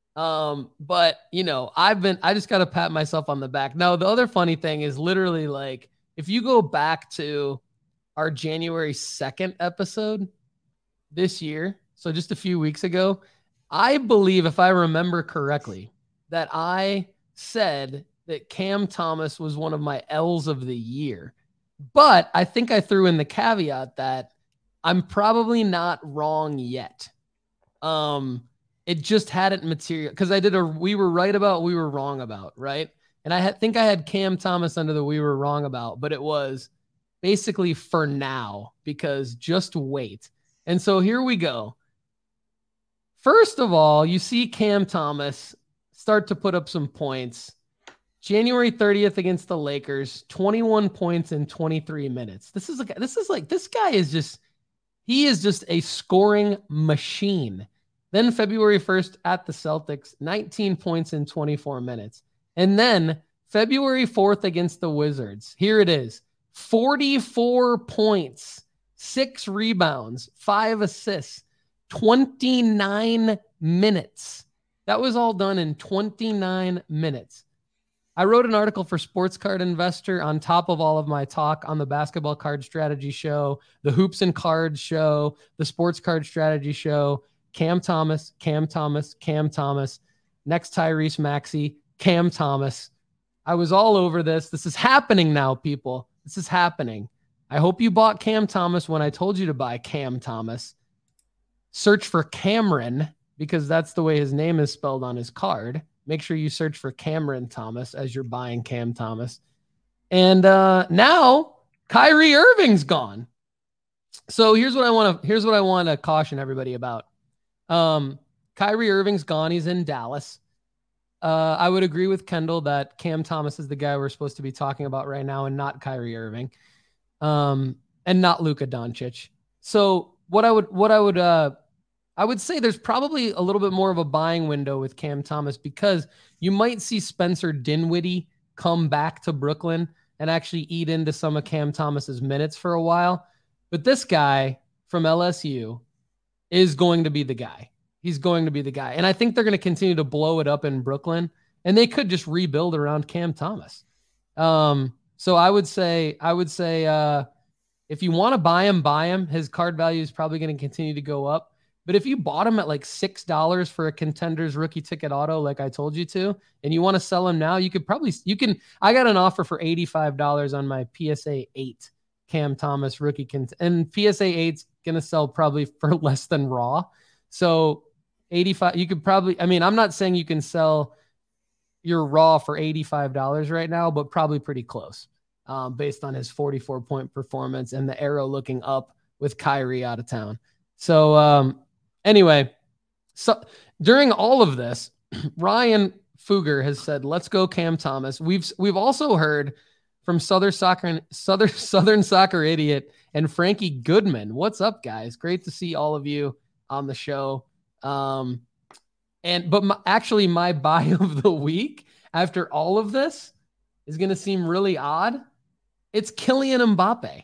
But you know, I just got to pat myself on the back. Now, the other funny thing is literally like, if you go back to our January 2nd episode this year, so just a few weeks ago, I believe, if I remember correctly, that I said that Cam Thomas was one of my L's of the year. But I think I threw in the caveat that I'm probably not wrong yet. It just hadn't material because I did we were right about, we were wrong about, right? And I think I had Cam Thomas under the we were wrong about, but it was basically for now, because just wait. And so here we go. First of all, you see Cam Thomas start to put up some points. January 30th against the Lakers, 21 points in 23 minutes. This guy is just a scoring machine. Then February 1st at the Celtics, 19 points in 24 minutes. And then February 4th against the Wizards. Here it is. 44 points, 6 rebounds, 5 assists, 29 minutes. That was all done in 29 minutes. I wrote an article for Sports Card Investor on top of all of my talk on the Basketball Card Strategy Show, the Hoops and Cards Show, the Sports Card Strategy Show, Cam Thomas, next Tyrese Maxey, Cam Thomas. I was all over this. This is happening now, people. This is happening. I hope you bought Cam Thomas when I told you to buy Cam Thomas. Search for Cameron because that's the way his name is spelled on his card. Make sure you search for Cameron Thomas as you're buying Cam Thomas. And now Kyrie Irving's gone. So here's what I want to caution everybody about. Kyrie Irving's gone. He's in Dallas. I would agree with Kendall that Cam Thomas is the guy we're supposed to be talking about right now, and not Kyrie Irving, and not Luka Doncic. So I would say there's probably a little bit more of a buying window with Cam Thomas, because you might see Spencer Dinwiddie come back to Brooklyn and actually eat into some of Cam Thomas's minutes for a while. But this guy from LSU is going to be the guy. He's going to be the guy. And I think they're going to continue to blow it up in Brooklyn, and they could just rebuild around Cam Thomas. So I would say if you want to buy him. His card value is probably going to continue to go up. But if you bought him at like $6 for a Contenders rookie ticket auto, like I told you to, and you want to sell him now, I got an offer for $85 on my PSA 8 Cam Thomas rookie. And PSA 8's going to sell probably for less than raw. So 85, you could probably, I'm not saying you can sell your raw for $85 right now, but probably pretty close, based on his 44-point performance and the arrow looking up with Kyrie out of town. So, anyway, so during all of this, Ryan Fugger has said, "Let's go Cam Thomas." We've also heard from Southern Soccer Idiot and Frankie Goodman. What's up, guys? Great to see all of you on the show. But my buy of the week after all of this is going to seem really odd. It's Kylian Mbappe.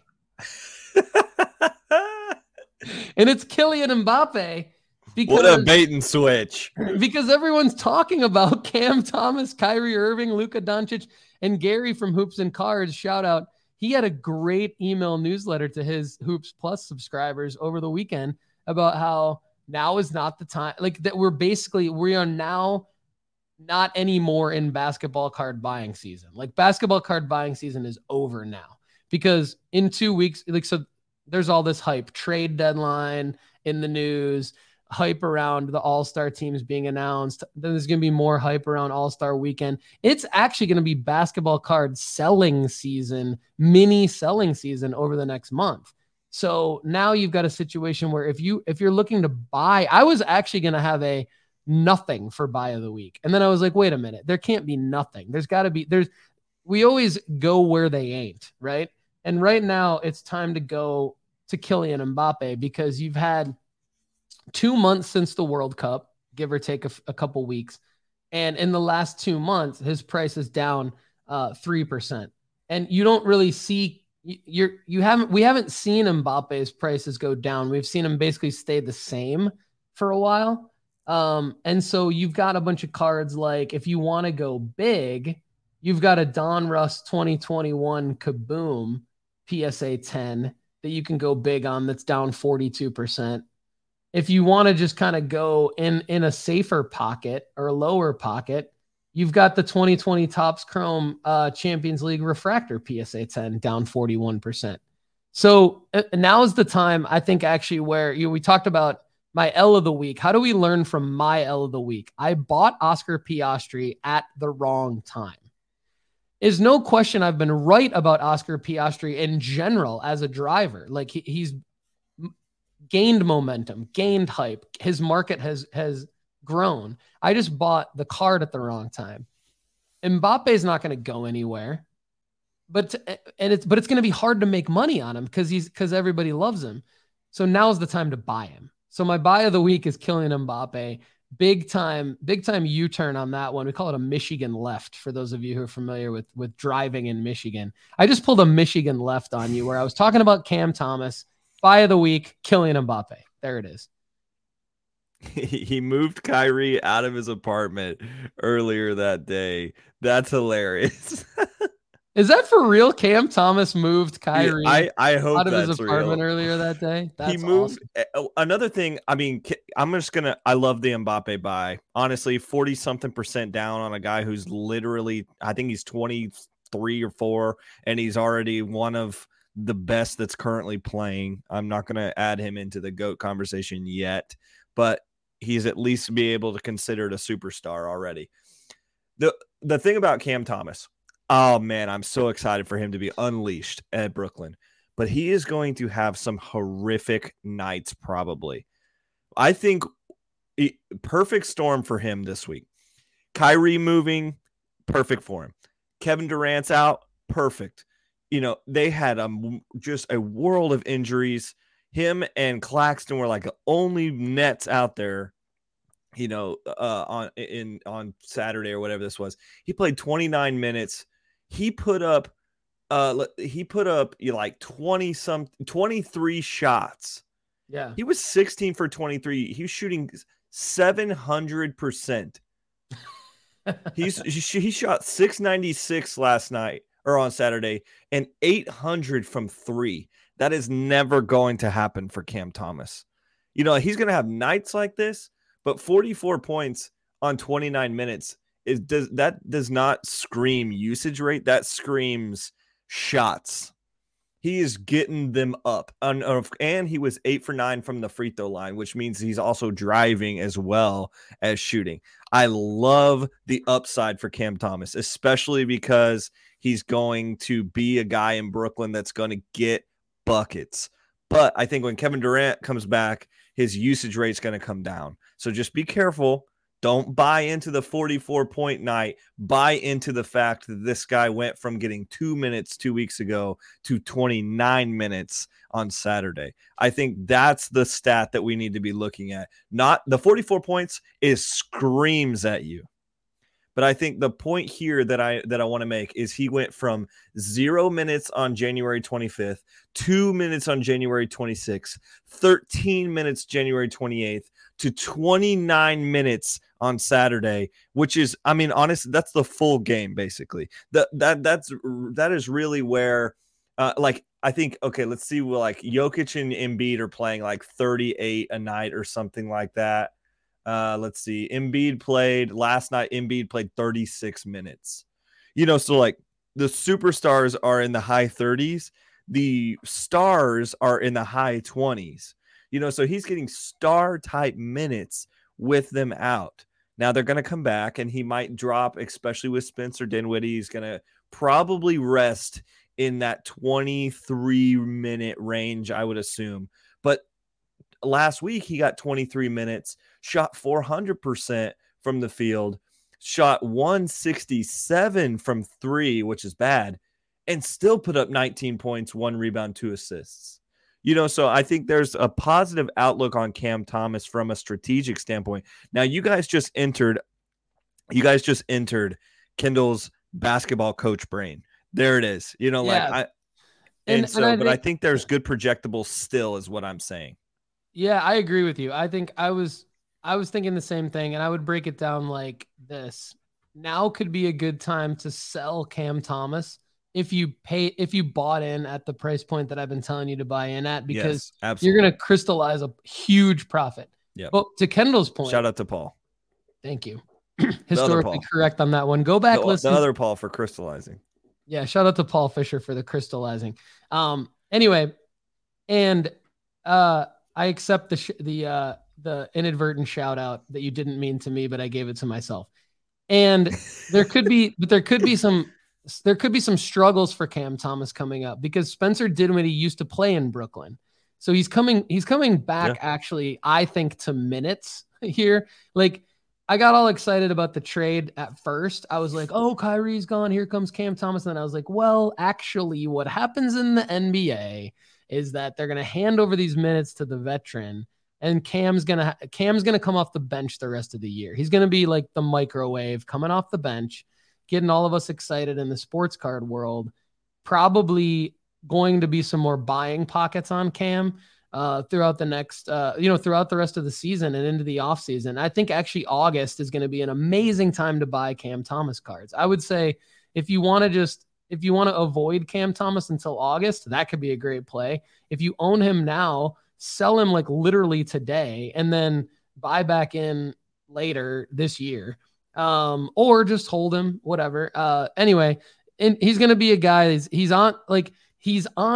And it's Kylian Mbappe because what a bait and switch. Because everyone's talking about Cam Thomas, Kyrie Irving, Luka Doncic, and Gary from Hoops and Cards. Shout out. He had a great email newsletter to his Hoops Plus subscribers over the weekend about how now is not the time, like that we are now not anymore in basketball card buying season. Like basketball card buying season is over now, because in 2 weeks, there's all this hype, trade deadline in the news, hype around the All-Star teams being announced. Then there's going to be more hype around All-Star weekend. It's actually going to be basketball card selling season, mini selling season over the next month. So now you've got a situation where if you're looking to buy, I was actually going to have a nothing for buy of the week. And then I was like, wait a minute, there can't be nothing. We always go where they ain't, right? And right now it's time to go to Kylian Mbappe, because you've had 2 months since the World Cup, give or take a couple weeks. And in the last 2 months, his price is down 3%. And you don't really see, we haven't seen Mbappe's prices go down. We've seen him basically stay the same for a while. And so you've got a bunch of cards, like if you want to go big, you've got a Don Russ 2021 Kaboom PSA 10 that you can go big on, that's down 42%. If you want to just kind of go in a safer pocket or a lower pocket, you've got the 2020 Topps Chrome Champions League Refractor PSA 10 down 41%. So now is the time, I think, actually, where we talked about my L of the week. How do we learn from my L of the week? I bought Oscar Piastri at the wrong time. Is no question I've been right about Oscar Piastri in general as a driver. Like he's gained momentum, gained hype. His market has grown. I just bought the card at the wrong time. Mbappe is not going to go anywhere, but it's going to be hard to make money on him because everybody loves him. So now's the time to buy him. So my buy of the week is Kylian Mbappe. Big time U-turn on that one. We call it a Michigan left for those of you who are familiar with driving in Michigan. I just pulled a Michigan left on you where I was talking about Cam Thomas. Buy of the week, Kylian Mbappe. There it is. He moved Kyrie out of his apartment earlier that day. That's hilarious. Is that for real? Cam Thomas moved Kyrie I hope out of his apartment real. Earlier that day? That's he moved. Awesome. Another thing, I love the Mbappe buy. Honestly, 40-something% down on a guy who's literally, I think he's 23 or 4, and he's already one of the best that's currently playing. I'm not going to add him into the GOAT conversation yet, but he's at least be able to consider it a superstar already. The thing about Cam Thomas, oh man, I'm so excited for him to be unleashed at Brooklyn, but he is going to have some horrific nights probably. I think perfect storm for him this week. Kyrie moving, perfect for him. Kevin Durant's out, perfect. They had just a world of injuries. Him and Claxton were like the only Nets out there, on Saturday or whatever this was. He played 29 minutes. He put up like 23 shots. Yeah. He was 16 for 23. He was shooting 700%. He shot 696 last night or on Saturday and 800 from 3. That is never going to happen for Cam Thomas. He's going to have nights like this, but 44 points on 29 minutes does not scream usage rate. That screams shots. He is getting them up. And he was 8 for 9 from the free throw line, which means he's also driving as well as shooting. I love the upside for Cam Thomas, especially because he's going to be a guy in Brooklyn that's going to get buckets. But I think when Kevin Durant comes back, his usage rate is going to come down. So just be careful. Don't buy into the 44-point night. Buy into the fact that this guy went from getting 2 minutes 2 weeks ago to 29 minutes on Saturday. I think that's the stat that we need to be looking at. Not the 44 points screams at you. But I think the point here that I want to make is he went from 0 minutes on January 25th, 2 minutes on January 26th, 13 minutes January 28th, to 29 minutes on Saturday, which is, honestly, that's the full game, basically. That is really where, I think, okay, let's see, Jokic and Embiid are playing like 38 a night or something like that. Let's see. Last night, Embiid played 36 minutes. So like the superstars are in the high 30s. The stars are in the high 20s. So he's getting star type minutes with them out. Now they're going to come back and he might drop, especially with Spencer Dinwiddie. He's going to probably rest in that 23-minute range, I would assume. But last week he got 23 minutes, shot 400% from the field, shot 167 from 3, which is bad, and still put up 19 points, 1 rebound, 2 assists. So I think there's a positive outlook on Cam Thomas from a strategic standpoint. Now, you guys just entered Kendall's basketball coach brain. There it is. I think there's good projectables still, is what I'm saying. Yeah, I agree with you. I think I was thinking the same thing, and I would break it down like this. Now could be a good time to sell Cam Thomas if you bought in at the price point that I've been telling you to buy in at, because you're going to crystallize a huge profit. Yeah. But to Kendall's point, shout out to Paul. Thank you. Historically correct on that one. Go back, listen. The other Paul for crystallizing. Yeah. Shout out to Paul Fisher for the crystallizing. Anyway. And, I accept the inadvertent shout out that you didn't mean to me, but I gave it to myself. And there could be some struggles for Cam Thomas coming up, because Spencer Dinwiddie used to play in Brooklyn. So he's coming back actually, I think, to minutes here. Like, I got all excited about the trade at first. I was like, oh, Kyrie's gone. Here comes Cam Thomas. And then I was like, well, actually what happens in the NBA is that they're going to hand over these minutes to the veteran, and Cam's going to come off the bench the rest of the year. He's going to be like the microwave coming off the bench, getting all of us excited in the sports card world. Probably going to be some more buying pockets on Cam throughout the next, throughout the rest of the season and into the off season. I think actually August is going to be an amazing time to buy Cam Thomas cards. I would say if you want to avoid Cam Thomas until August, that could be a great play. If you own him now, sell him like literally today and then buy back in later this year. Or just hold him, whatever. Anyway, and he's going to be a guy he's on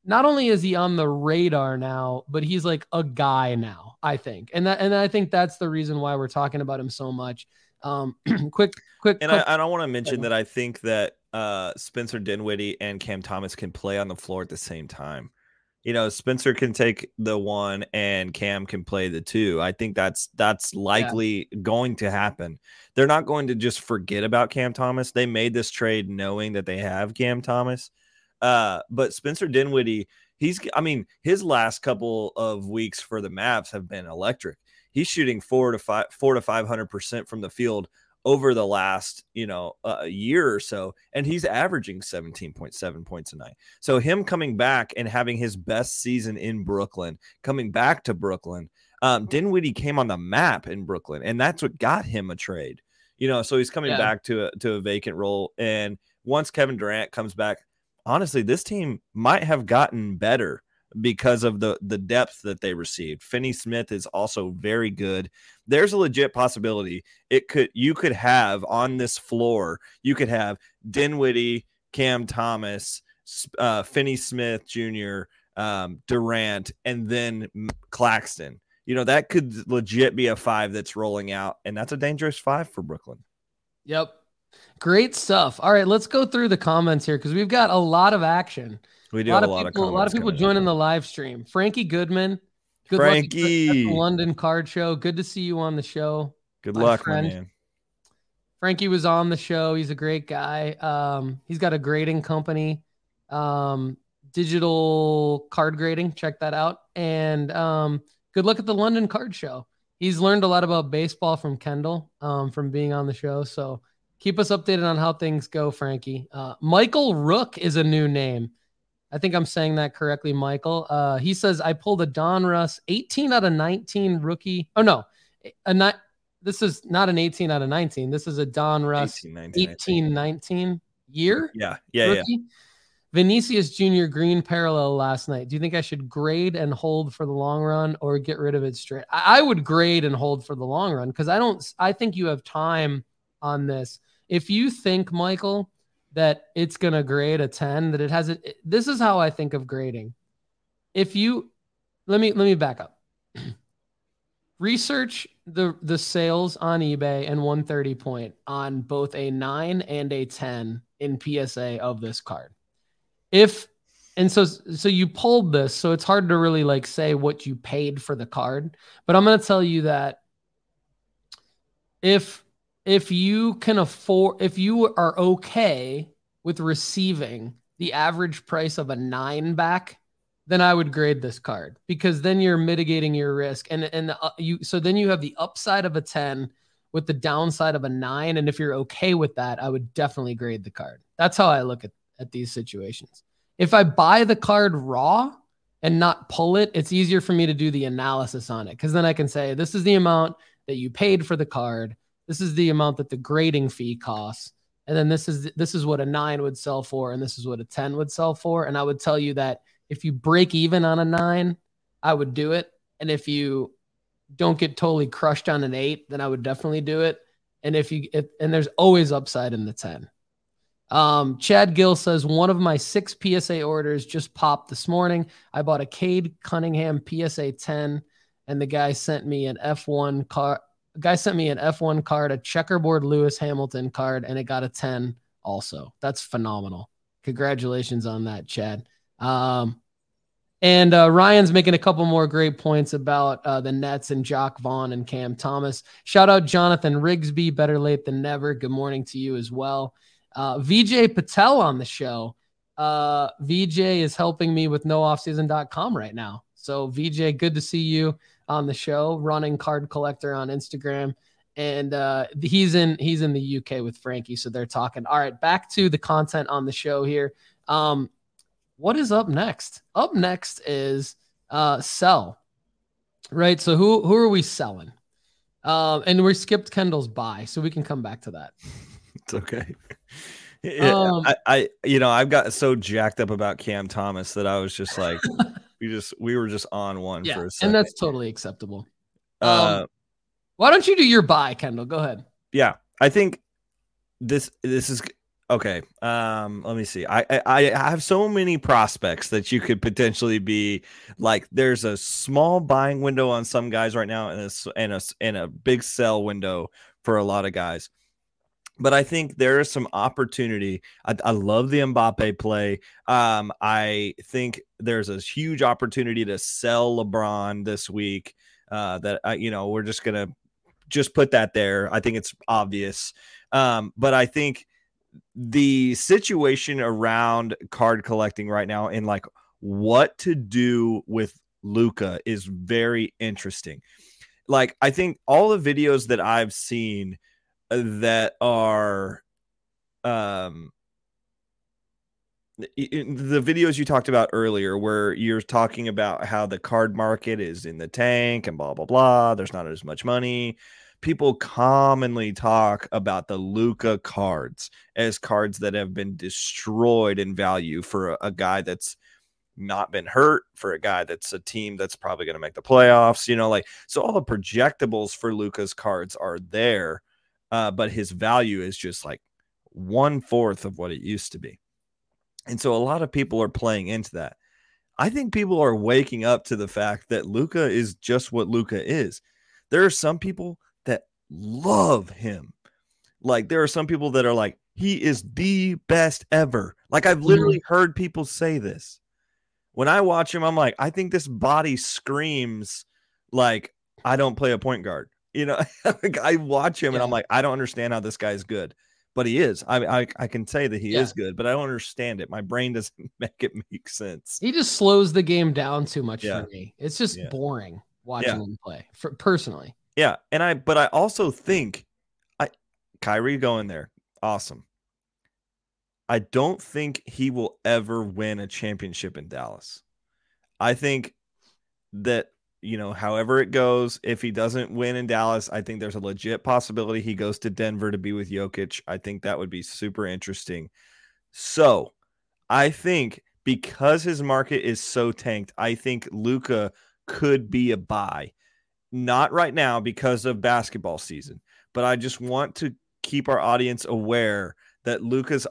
not only is he on the radar now, but he's like a guy now, I think. And I think that's the reason why we're talking about him so much. Quick. And I don't want to mention that I think that Spencer Dinwiddie and Cam Thomas can play on the floor at the same time. You know, Spencer can take the 1 and Cam can play the 2. I think that's likely going to happen. They're not going to just forget about Cam Thomas. They made this trade knowing that they have Cam Thomas. But Spencer Dinwiddie, his last couple of weeks for the Mavs have been electric. He's shooting 400 to 500% from the field over the last, year or so, and he's averaging 17.7 points a night. So him coming back and having his best season in Brooklyn, coming back to Brooklyn, Dinwiddie came on the map in Brooklyn, and that's what got him a trade. So he's coming back to a vacant role. And once Kevin Durant comes back, honestly, this team might have gotten better because of the depth that they received. Finney Smith is also very good. There's a legit possibility you could have on this floor, you could have Dinwiddie, Cam Thomas, Finney Smith Jr., Durant, and then Claxton. That could legit be a 5 that's rolling out, and that's a dangerous 5 for Brooklyn. Yep. Great stuff. All right, let's go through the comments here because we've got a lot of action. We do have a lot of people joining the live stream. Frankie Goodman. Good Frankie. Luck at the London Card Show. Good to see you on the show. Good luck, my man. Frankie was on the show. He's a great guy. He's got a grading company, digital card grading. Check that out. And good luck at the London Card Show. He's learned a lot about baseball from Kendall, from being on the show. So keep us updated on how things go, Frankie. Michael Rook is a new name. I think I'm saying that correctly, Michael. He says, I pulled a Don Russ 18 out of 19 rookie. Oh, no. This is not an 18 out of 19. This is a Don Russ 18-19 year. Yeah. Vinicius Jr. green parallel last night. Do you think I should grade and hold for the long run or get rid of it straight? I would grade and hold for the long run because I think you have time on this. If you think, Michael, that it's going to grade a 10, that it has it. This is how I think of grading. Let me back up. Research the sales on eBay and 130 point on both a 9 and a 10 in PSA of this card. So you pulled this, so it's hard to really say what you paid for the card, but I'm going to tell you that if you can afford, if you are okay with receiving the average price of a 9 back, then I would grade this card because then you're mitigating your risk. So then you have the upside of a 10 with the downside of a 9. And if you're okay with that, I would definitely grade the card. That's how I look at these situations. If I buy the card raw and not pull it, it's easier for me to do the analysis on it because then I can say, this is the amount that you paid for the card. This is the amount that the grading fee costs. And then this is what a 9 would sell for. And this is what a 10 would sell for. And I would tell you that if you break even on a 9, I would do it. And if you don't get totally crushed on an 8, then I would definitely do it. And and there's always upside in the 10. Chad Gill says, one of my 6 PSA orders just popped this morning. I bought a Cade Cunningham PSA 10 and the guy sent me an F1 card. A checkerboard Lewis Hamilton card, and it got a 10 also. That's phenomenal. Congratulations on that, Chad. And Ryan's making a couple more great points about the Nets and Jacque Vaughn and Cam Thomas. Shout out Jonathan Rigsby, better late than never. Good morning to you as well. VJ Patel on the show. VJ is helping me with nooffseason.com right now. So VJ, good to see you on the show, running Card Collector on Instagram. And he's in the UK with Frankie. So they're talking. All right, back to the content on the show here. What is up next? Up next is sell, right? So who are we selling? And we skipped Kendall's buy, so we can come back to that. It's okay. I've got so jacked up about Cam Thomas that I was just like, we were just on one for a second. And that's totally acceptable. Why don't you do your buy, Kendall? Go ahead. Yeah, I think this is Okay. Let me see. I have so many prospects that you could potentially be like. There's a small buying window on some guys right now, and a big sell window for a lot of guys. But I think there is some opportunity. I love the Mbappe play. I think there's a huge opportunity to sell LeBron this week. We're just gonna just put that there. I think it's obvious. But I think the situation around card collecting right now and like what to do with Luka is very interesting. Like, I think all the videos that I've seen that are the videos you talked about earlier, where you're talking about how the card market is in the tank and blah, blah, blah. There's not as much money. People commonly talk about the Luka cards as cards that have been destroyed in value for a guy that's not been hurt, for a guy that's a team that's probably going to make the playoffs, so all the projectables for Luka's cards are there. But his value is just like 1/4 of what it used to be. And so a lot of people are playing into that. I think people are waking up to the fact that Luka is just what Luka is. There are some people that love him. Like, there are some people that are like, he is the best ever. Like, I've literally heard people say this. When I watch him, I'm like, I think this body screams like, I don't play a point guard. Like, I watch him and I'm like, I don't understand how this guy is good, but he is. I can say that he is good, but I don't understand it. My brain doesn't make it make sense. He just slows the game down too much for me. It's just boring watching him play personally. Yeah. But I also think Kyrie going there. Awesome. I don't think he will ever win a championship in Dallas. I think that, however it goes, if he doesn't win in Dallas, I think there's a legit possibility he goes to Denver to be with Jokic. I think that would be super interesting. So I think because his market is so tanked, I think Luka could be a buy. Not right now because of basketball season, but I just want to keep our audience aware that Luka's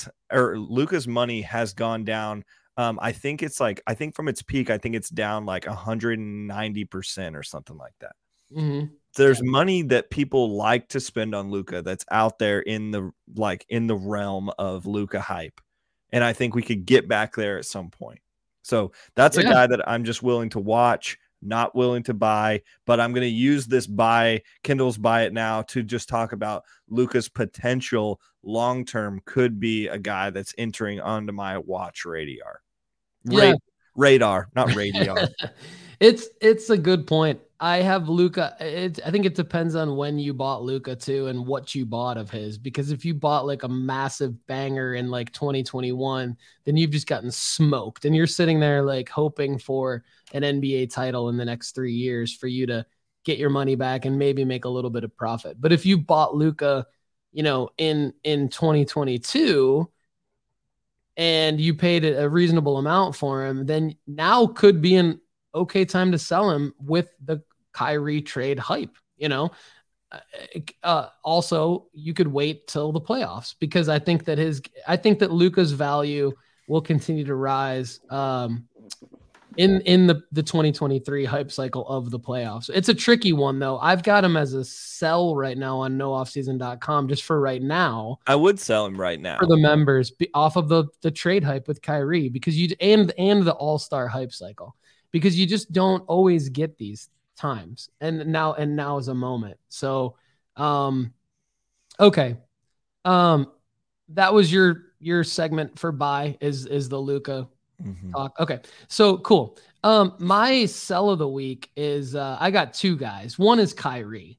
money has gone down. I think from its peak, I think it's down like 190% or something like that. Mm-hmm. There's money that people like to spend on Luka that's out there in the realm of Luka hype. And I think we could get back there at some point. So that's a guy that I'm just willing to watch, not willing to buy, but I'm going to use this Kindle's buy it now to just talk about Luka's potential long-term could be a guy that's entering onto my watch radar. Radar, not radar. It's a good point. I have Luka. I think it depends on when you bought Luka too and what you bought of his, because if you bought like a massive banger in like 2021, then you've just gotten smoked and you're sitting there like hoping for an NBA title in the next 3 years for you to get your money back and maybe make a little bit of profit. But if you bought Luka, in 2022 and you paid a reasonable amount for him, then now could be an okay time to sell him with the Kyrie trade hype. Also, you could wait till the playoffs, because I think that Luka's value will continue to rise in the 2023 hype cycle of the playoffs. It's a tricky one though. I've got him as a sell right now on nooffseason.com just for right now. I would sell him right now for the members off of the trade hype with Kyrie, because and the all-star hype cycle, because you just don't always get these times. And now is a moment. So, okay. That was your segment for buy is the Luka talk. Okay. So cool. My sell of the week is, I got two guys. One is Kyrie.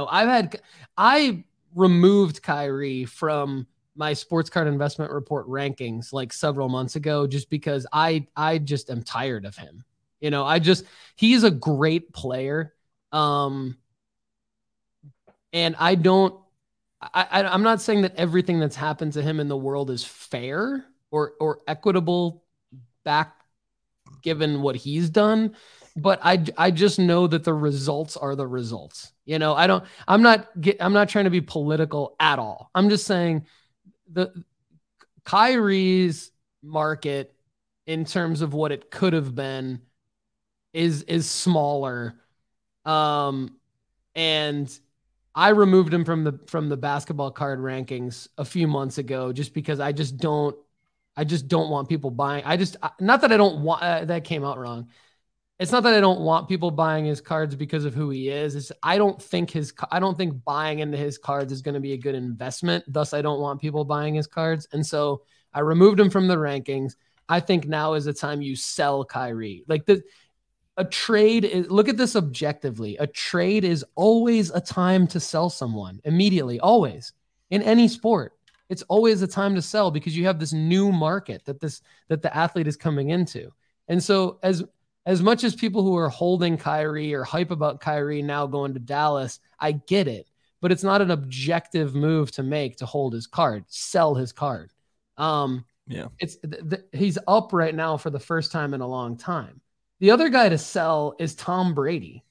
I removed Kyrie from my sports card investment report rankings like several months ago, just because I just am tired of him. He's a great player. And I'm not saying that everything that's happened to him in the world is fair or equitable back given what he's done, but I just know that the results are the results. I'm not trying to be political at all. I'm just saying Kyrie's market in terms of what it could have been is smaller. And I removed him from the basketball card rankings a few months ago just because I just don't want people buying. Not that I don't want that came out wrong. It's not that I don't want people buying his cards because of who he is. I don't think buying into his cards is going to be a good investment. Thus, I don't want people buying his cards. And so I removed him from the rankings. I think now is the time you sell Kyrie. Like a trade is, look at this objectively. A trade is always a time to sell someone immediately, always in any sport. It's always a time to sell because you have this new market that the athlete is coming into. And so as much as people who are holding Kyrie or hype about Kyrie now going to Dallas, I get it, but it's not an objective move to make to hold his card, sell his card. Yeah, he's up right now for the first time in a long time. The other guy to sell is Tom Brady.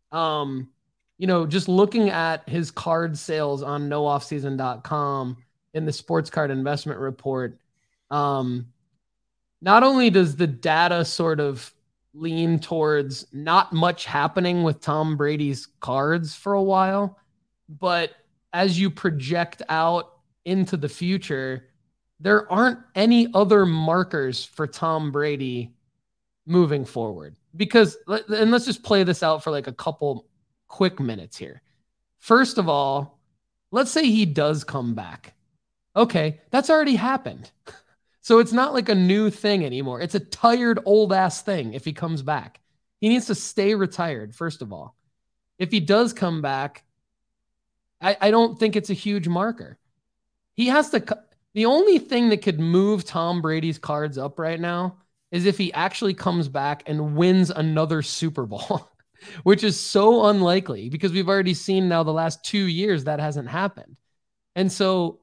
Just looking at his card sales on nooffseason.com in the sports card investment report, not only does the data sort of lean towards not much happening with Tom Brady's cards for a while, but as you project out into the future, there aren't any other markers for Tom Brady moving forward. Because, and let's just play this out for like a couple quick minutes here. First of all, let's say he does come back. Okay, that's already happened. So it's not like a new thing anymore. It's a tired old ass thing if he comes back. He needs to stay retired, first of all. If he does come back, I don't think it's a huge marker. He has to. The only thing that could move Tom Brady's cards up right now is if he actually comes back and wins another Super Bowl, which is so unlikely because we've already seen now the last 2 years that hasn't happened. And so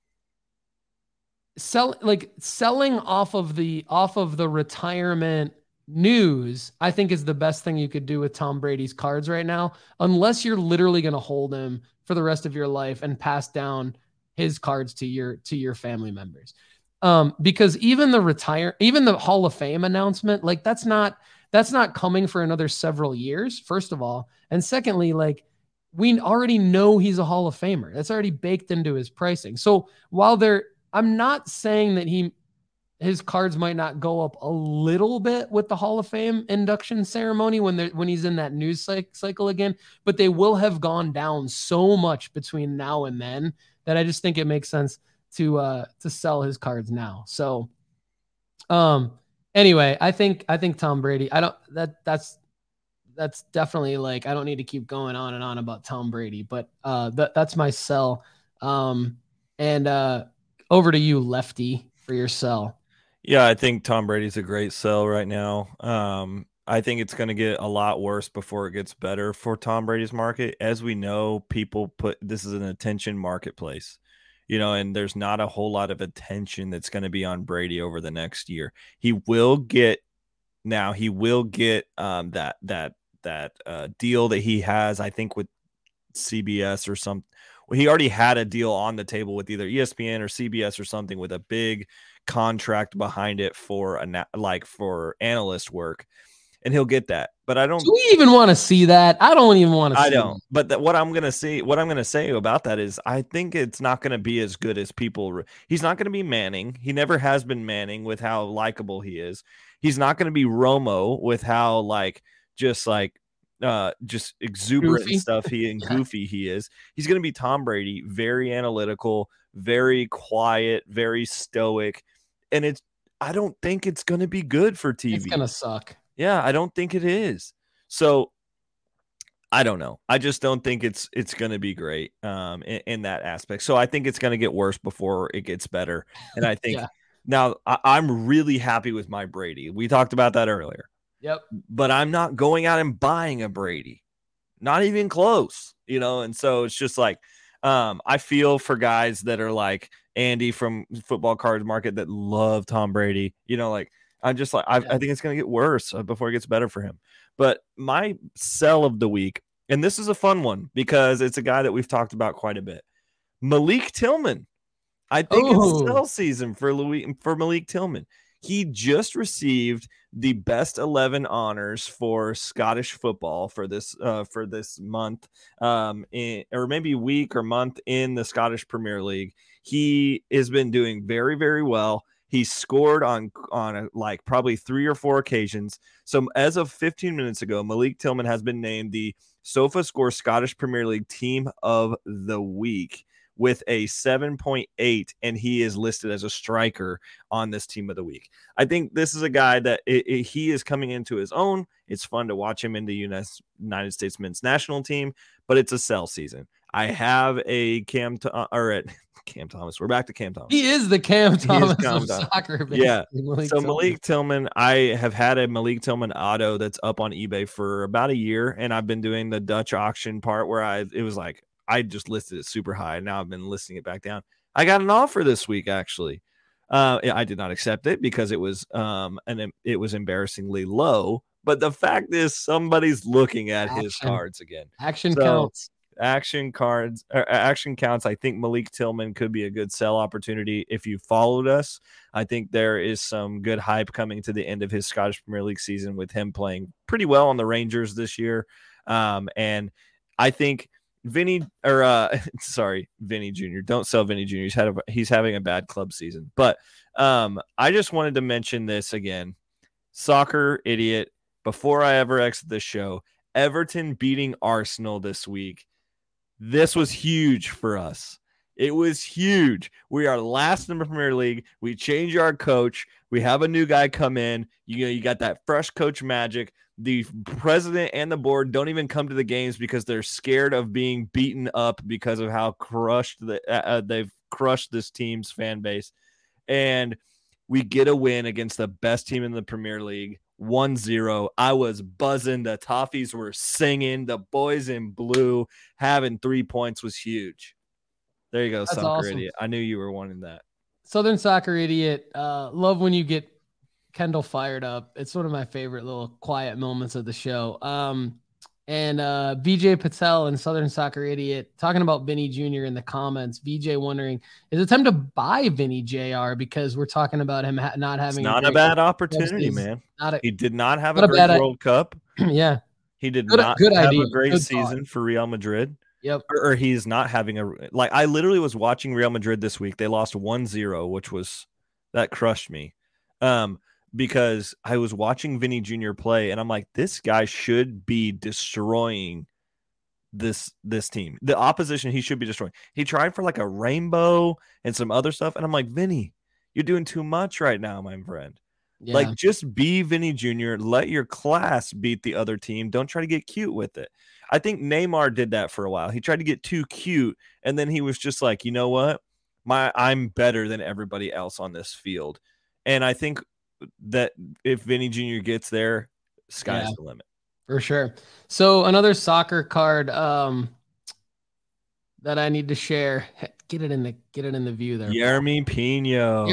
selling off of the retirement news, I think is the best thing you could do with Tom Brady's cards right now, unless you're literally going to hold him for the rest of your life and pass down his cards to your family members. Because even the Hall of Fame announcement, like that's not coming for another several years, first of all. And secondly, like we already know he's a Hall of Famer. That's already baked into his pricing. So I'm not saying that his cards might not go up a little bit with the Hall of Fame induction ceremony when he's in that news cycle again, but they will have gone down so much between now and then that I just think it makes sense to sell his cards now. So, anyway, I think Tom Brady, that's definitely like, I don't need to keep going on and on about Tom Brady, but that's my sell. And over to you, Lefty, for your sell. Yeah, I think Tom Brady's a great sell right now. I think it's going to get a lot worse before it gets better for Tom Brady's market. As we know, this is an attention marketplace, and there's not a whole lot of attention that's going to be on Brady over the next year. He will get that deal that he has, I think, with CBS or something. Well, he already had a deal on the table with either ESPN or CBS or something with a big contract behind it for analyst work, and he'll get that. But I don't. Do we even want to see that? I don't even want to. I don't. But what I'm gonna say about that is, I think it's not gonna be as good as people. He's not gonna be Manning. He never has been Manning with how likable he is. He's not gonna be Romo with how just exuberant goofy stuff goofy he is. He's going to be Tom Brady, very analytical, very quiet, very stoic. And I don't think it's going to be good for TV. It's going to suck. Yeah, I don't think it is. So I don't know. I just don't think it's going to be great in that aspect. So I think it's going to get worse before it gets better. And I think now I'm really happy with my Brady. We talked about that earlier. Yep. But I'm not going out and buying a Brady, not even close, and so it's just like, I feel for guys that are like Andy from Football Cards Market that love Tom Brady, I'm just like, I think it's going to get worse before it gets better for him. But my sell of the week, and this is a fun one because it's a guy that we've talked about quite a bit, Malik Tillman. I think it's sell season for Malik Tillman. He just received the best 11 honors for Scottish football for this month, or maybe week or month in the Scottish Premier League. He has been doing very, very well. He scored on like probably 3 or 4 occasions. So as of 15 minutes ago, Malik Tillman has been named the SofaScore Scottish Premier League Team of the Week with a 7.8, and he is listed as a striker on this Team of the Week. I think this is a guy that he is coming into his own. It's fun to watch him in the United States men's national team, but it's a sell season. I have a Cam Thomas. We're back to Cam Thomas. He is the Cam Thomas of soccer. Yeah. Malik Tillman, I have had a Malik Tillman auto that's up on eBay for about a year, and I've been doing the Dutch auction part where it was like I just listed it super high. Now I've been listing it back down. I got an offer this week, actually. I did not accept it because it was embarrassingly low. But the fact is, somebody's looking at his cards again. Action counts. Action counts. I think Malik Tillman could be a good sell opportunity if you followed us. I think there is some good hype coming to the end of his Scottish Premier League season with him playing pretty well on the Rangers this year. And I think Vinny Jr. Don't sell Vinny Jr. He's having a bad club season. But I just wanted to mention this again. Soccer idiot. Before I ever exit this show, Everton beating Arsenal this week. This was huge for us. It was huge. We are last in the Premier League. We change our coach. We have a new guy come in. You got that fresh coach magic. The president and the board don't even come to the games because they're scared of being beaten up because of how they've crushed this team's fan base. And we get a win against the best team in the Premier League, 1-0. I was buzzing. The Toffees were singing. The boys in blue having 3 points was huge. There you go, That's Soccer awesome. Idiot. I knew you were wanting that. Southern Soccer Idiot. Love when you get Kendall fired up. It's one of my favorite little quiet moments of the show. And VJ Patel and Southern Soccer Idiot talking about Vinny Jr. in the comments. VJ wondering, is it time to buy Vinny Jr. because we're talking about him not having a bad opportunity, man. He did not have a great World Cup. Yeah. He did not have a great season for Real Madrid. Yep. Or he's not having I literally was watching Real Madrid this week. They lost 1-0, that crushed me. Because I was watching Vinny Jr. play and I'm like, this guy should be destroying this team. The opposition he should be destroying. He tried for like a rainbow and some other stuff. And I'm like, Vinny, you're doing too much right now, my friend. Yeah. Like, just be Vinny Jr. Let your class beat the other team. Don't try to get cute with it. I think Neymar did that for a while. He tried to get too cute. And then he was just like, you know what? I'm better than everybody else on this field. And I think that if Vinny Jr. gets there, sky's the limit. For sure. So another soccer card that I need to share. Get it in the view there. Yeremy Pino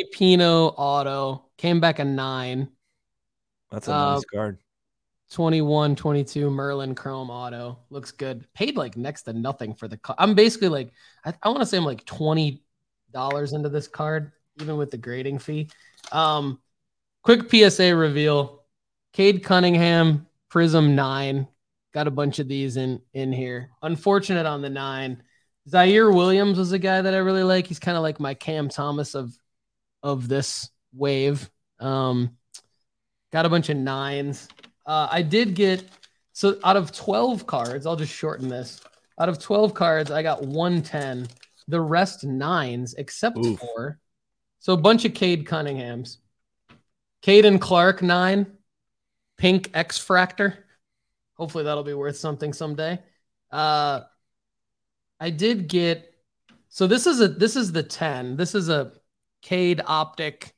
auto came back a 9. That's a nice card. 21-22 Merlin Chrome auto looks good. Paid like next to nothing for the card. I'm basically like I want to say I'm like $20 into this card, even with the grading fee. Quick PSA reveal. Cade Cunningham, Prism 9. Got a bunch of these in here. Unfortunate on the 9. Zaire Williams was a guy that I really like. He's kind of like my Cam Thomas of this wave. Got a bunch of 9s. I did get, so out of 12 cards, I'll just shorten this. Out of 12 cards, I got 110. The rest 9s, except for, so a bunch of Cade Cunninghams. Caden Clark 9, Pink X Fractor. Hopefully that'll be worth something someday. I did get, so this is the 10. This is a Cade Optic,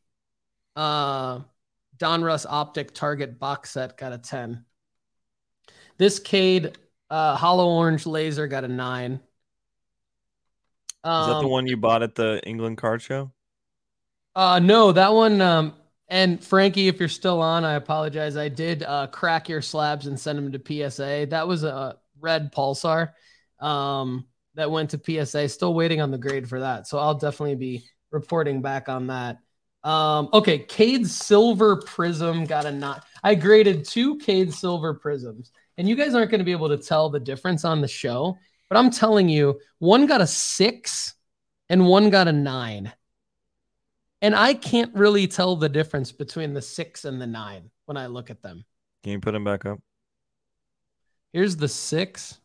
Donruss Optic Target box set, got a 10. This Cade Hollow Orange Laser got a 9. Is that the one you bought at the England card show? No, that one. And Frankie, if you're still on, I apologize. I did crack your slabs and send them to PSA. That was a red Pulsar. That that went to PSA. Still waiting on the grade for that. So I'll definitely be reporting back on that. Okay, Cade Silver Prism got a 9. I graded 2 Cade Silver Prisms, and you guys aren't going to be able to tell the difference on the show, but I'm telling you, one got a 6 and one got a 9. And I can't really tell the difference between the 6 and the 9 when I look at them. Can you put them back up? Here's the 6.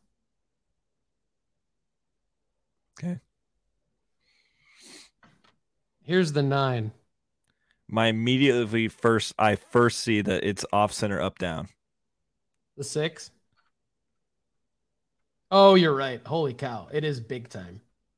Okay. Here's the 9. I first see that it's off center, up, down. The 6. Oh, you're right. Holy cow. It is big time.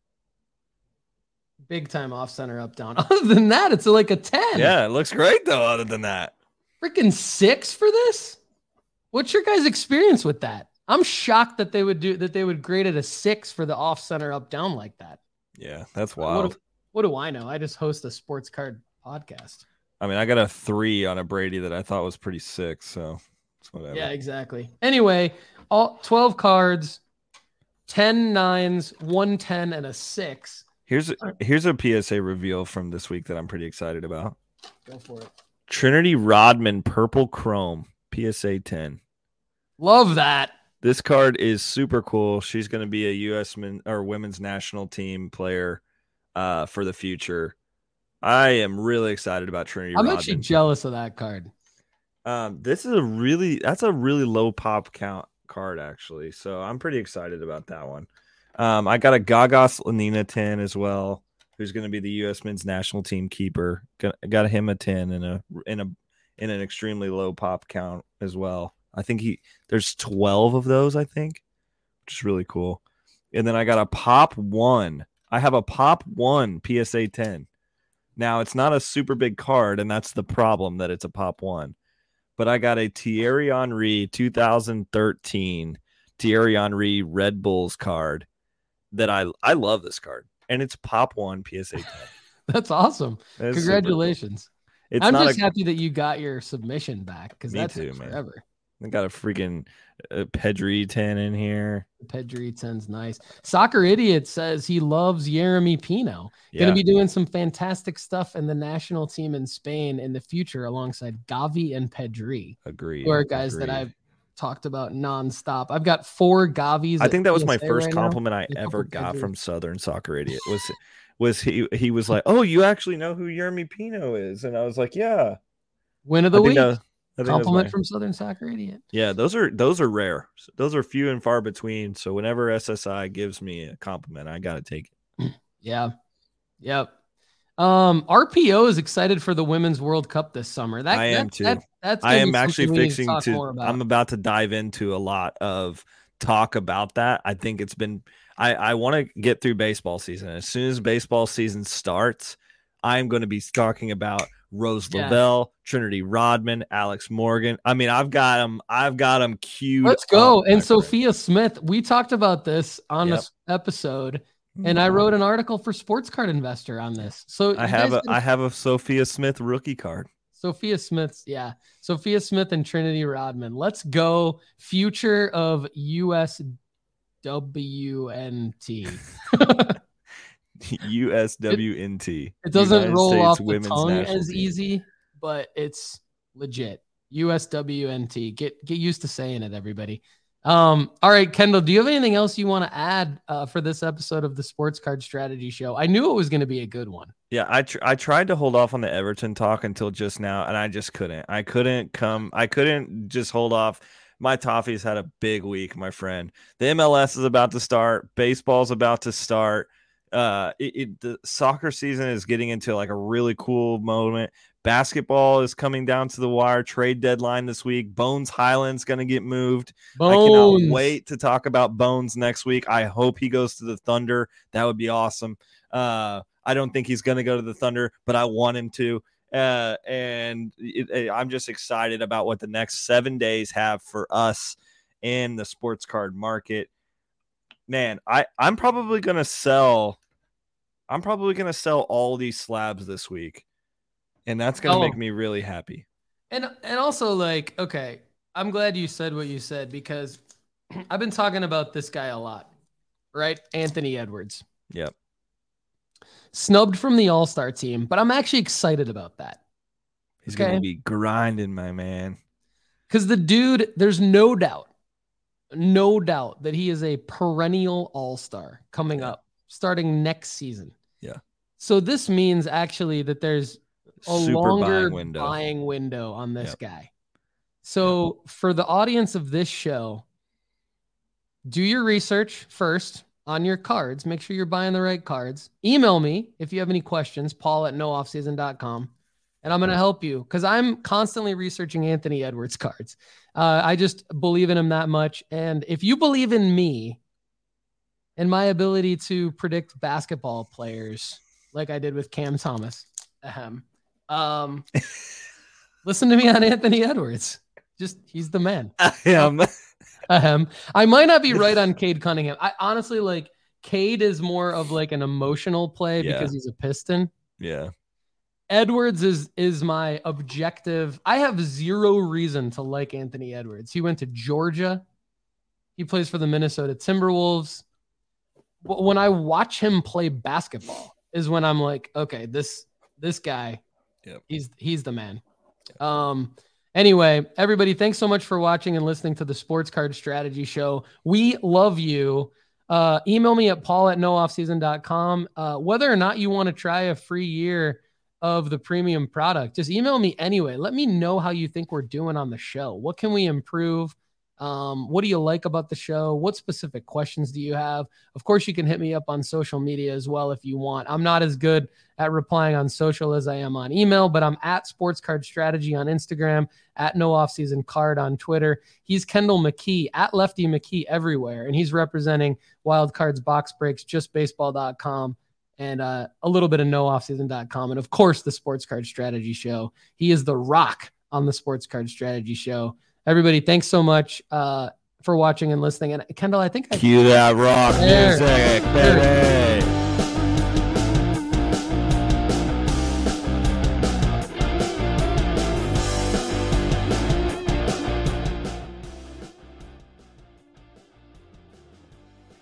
Big time off center, up, down. Other than that, it's like a 10. Yeah, it looks great though. Other than that, freaking 6 for this. What's your guys' experience with that? I'm shocked that they would grade it a 6 for the off center, up, down like that. Yeah, that's wild. What do I know? I just host a sports card podcast. I mean, I got a 3 on a Brady that I thought was pretty sick. So it's whatever. Yeah, exactly. Anyway, all 12 cards, 10 9s, 1 10, and a 6. Here's a PSA reveal from this week that I'm pretty excited about. Go for it. Trinity Rodman Purple Chrome PSA 10. Love that. This card is super cool. She's going to be a U.S. women's national team player for the future. I am really excited about Trinity Rodman. I'm actually jealous of that card. That's a really low pop count card, actually. So I'm pretty excited about that one. I got a Gaga Slanina 10 as well, who's going to be the U.S. men's national team keeper. Got him a 10 in an extremely low pop count as well. I think there's 12 of those, I think, which is really cool. And then I got a Pop 1. I have a Pop 1 PSA 10. Now, it's not a super big card, and that's the problem, that it's a Pop 1. But I got a Thierry Henry 2013 Thierry Henry Red Bulls card that I love this card. And it's Pop 1 PSA 10. That's awesome. That's congratulations. Cool. I'm just happy that you got your submission back, because that's too, forever. Man. I got a freaking Pedri 10 in here. Pedri 10's nice. Soccer Idiot says he loves Jeremy Pino. Yeah. Going to be doing some fantastic stuff in the national team in Spain in the future alongside Gavi and Pedri. Agreed. Who are guys that I've talked about nonstop. I've got 4 Gavis. I think that was my first compliment I ever got from Southern Soccer Idiot. Was he was like, "Oh, you actually know who Jeremy Pino is?" And I was like, "Yeah." Win of the week. Compliment from Southern Soccer Idiot. Yeah, those are rare. Those are few and far between. So whenever SSI gives me a compliment, I gotta take it. Yeah. Yep. RPO is excited for the Women's World Cup this summer. I am too. I am actually fixing to. I'm about to dive into a lot of talk about that. I think it's been. I want to get through baseball season. As soon as baseball season starts, I'm going to be talking about Rose Lavelle, Trinity Rodman, Alex Morgan. I mean, I've got them queued. Let's go. And Sophia Smith, we talked about this on this episode, and I wrote an article for Sports Card Investor on this. So I have a Sophia Smith rookie card. Sophia Smith and Trinity Rodman. Let's go. Future of USWNT. USWNT. It doesn't United roll States off the tongue as team. Easy, but it's legit. USWNT. Get used to saying it, everybody. All right, Kendall, do you have anything else you want to add for this episode of the Sports Card Strategy Show? I knew it was going to be a good one. Yeah, I tried to hold off on the Everton talk until just now, and I just couldn't. I couldn't just hold off. My Toffees had a big week, my friend. The MLS is about to start. Baseball's about to start. The soccer season is getting into like a really cool moment. Basketball is coming down to the wire. Trade deadline this week. Bones Highland's going to get moved. I cannot wait to talk about Bones next week. I hope he goes to the Thunder. That would be awesome. I don't think he's going to go to the Thunder, but I want him to. I'm just excited about what the next 7 days have for us in the sports card market. Man, I'm probably going to sell all these slabs this week. And that's going to make me really happy. And also, like, okay, I'm glad you said what you said, because I've been talking about this guy a lot, right? Anthony Edwards. Yep. Snubbed from the All-Star team, but I'm actually excited about that. He's going to be grinding, my man. Because the dude, there's no doubt that he is a perennial all-star coming up, starting next season. Yeah. So this means actually that there's a super longer buying window on this guy. So for the audience of this show, do your research first on your cards. Make sure you're buying the right cards. Email me if you have any questions, paul@nooffseason.com. And I'm going to help you because I'm constantly researching Anthony Edwards cards. I just believe in him that much. And if you believe in me and my ability to predict basketball players like I did with Cam Thomas, listen to me on Anthony Edwards. He's the man. I might not be right on Cade Cunningham. I honestly like Cade is more of like an emotional play because he's a Piston. Yeah. Edwards is my objective. I have zero reason to like Anthony Edwards. He went to Georgia. He plays for the Minnesota Timberwolves. When I watch him play basketball is when I'm like, okay, this guy, he's the man. Anyway, everybody, thanks so much for watching and listening to the Sports Card Strategy Show. We love you. Email me at paul@nooffseason.com. Whether or not you want to try a free year of the premium product, just email me anyway. Let me know how you think we're doing on the show. What can we improve? What do you like about the show? What specific questions do you have? Of course, you can hit me up on social media as well if you want. I'm not as good at replying on social as I am on email, but I'm at Sports Card Strategy on Instagram, at No Offseason Card on Twitter. He's Kendall McKee at Lefty McKee everywhere, and he's representing Wild Cards Box Breaks, JustBaseball.com, and a little bit of NoOffseason.com, and of course the Sports Card Strategy Show. He is the rock on the Sports Card Strategy Show. Everybody, thanks so much for watching and listening. And Kendall, I think cue that rock music, baby.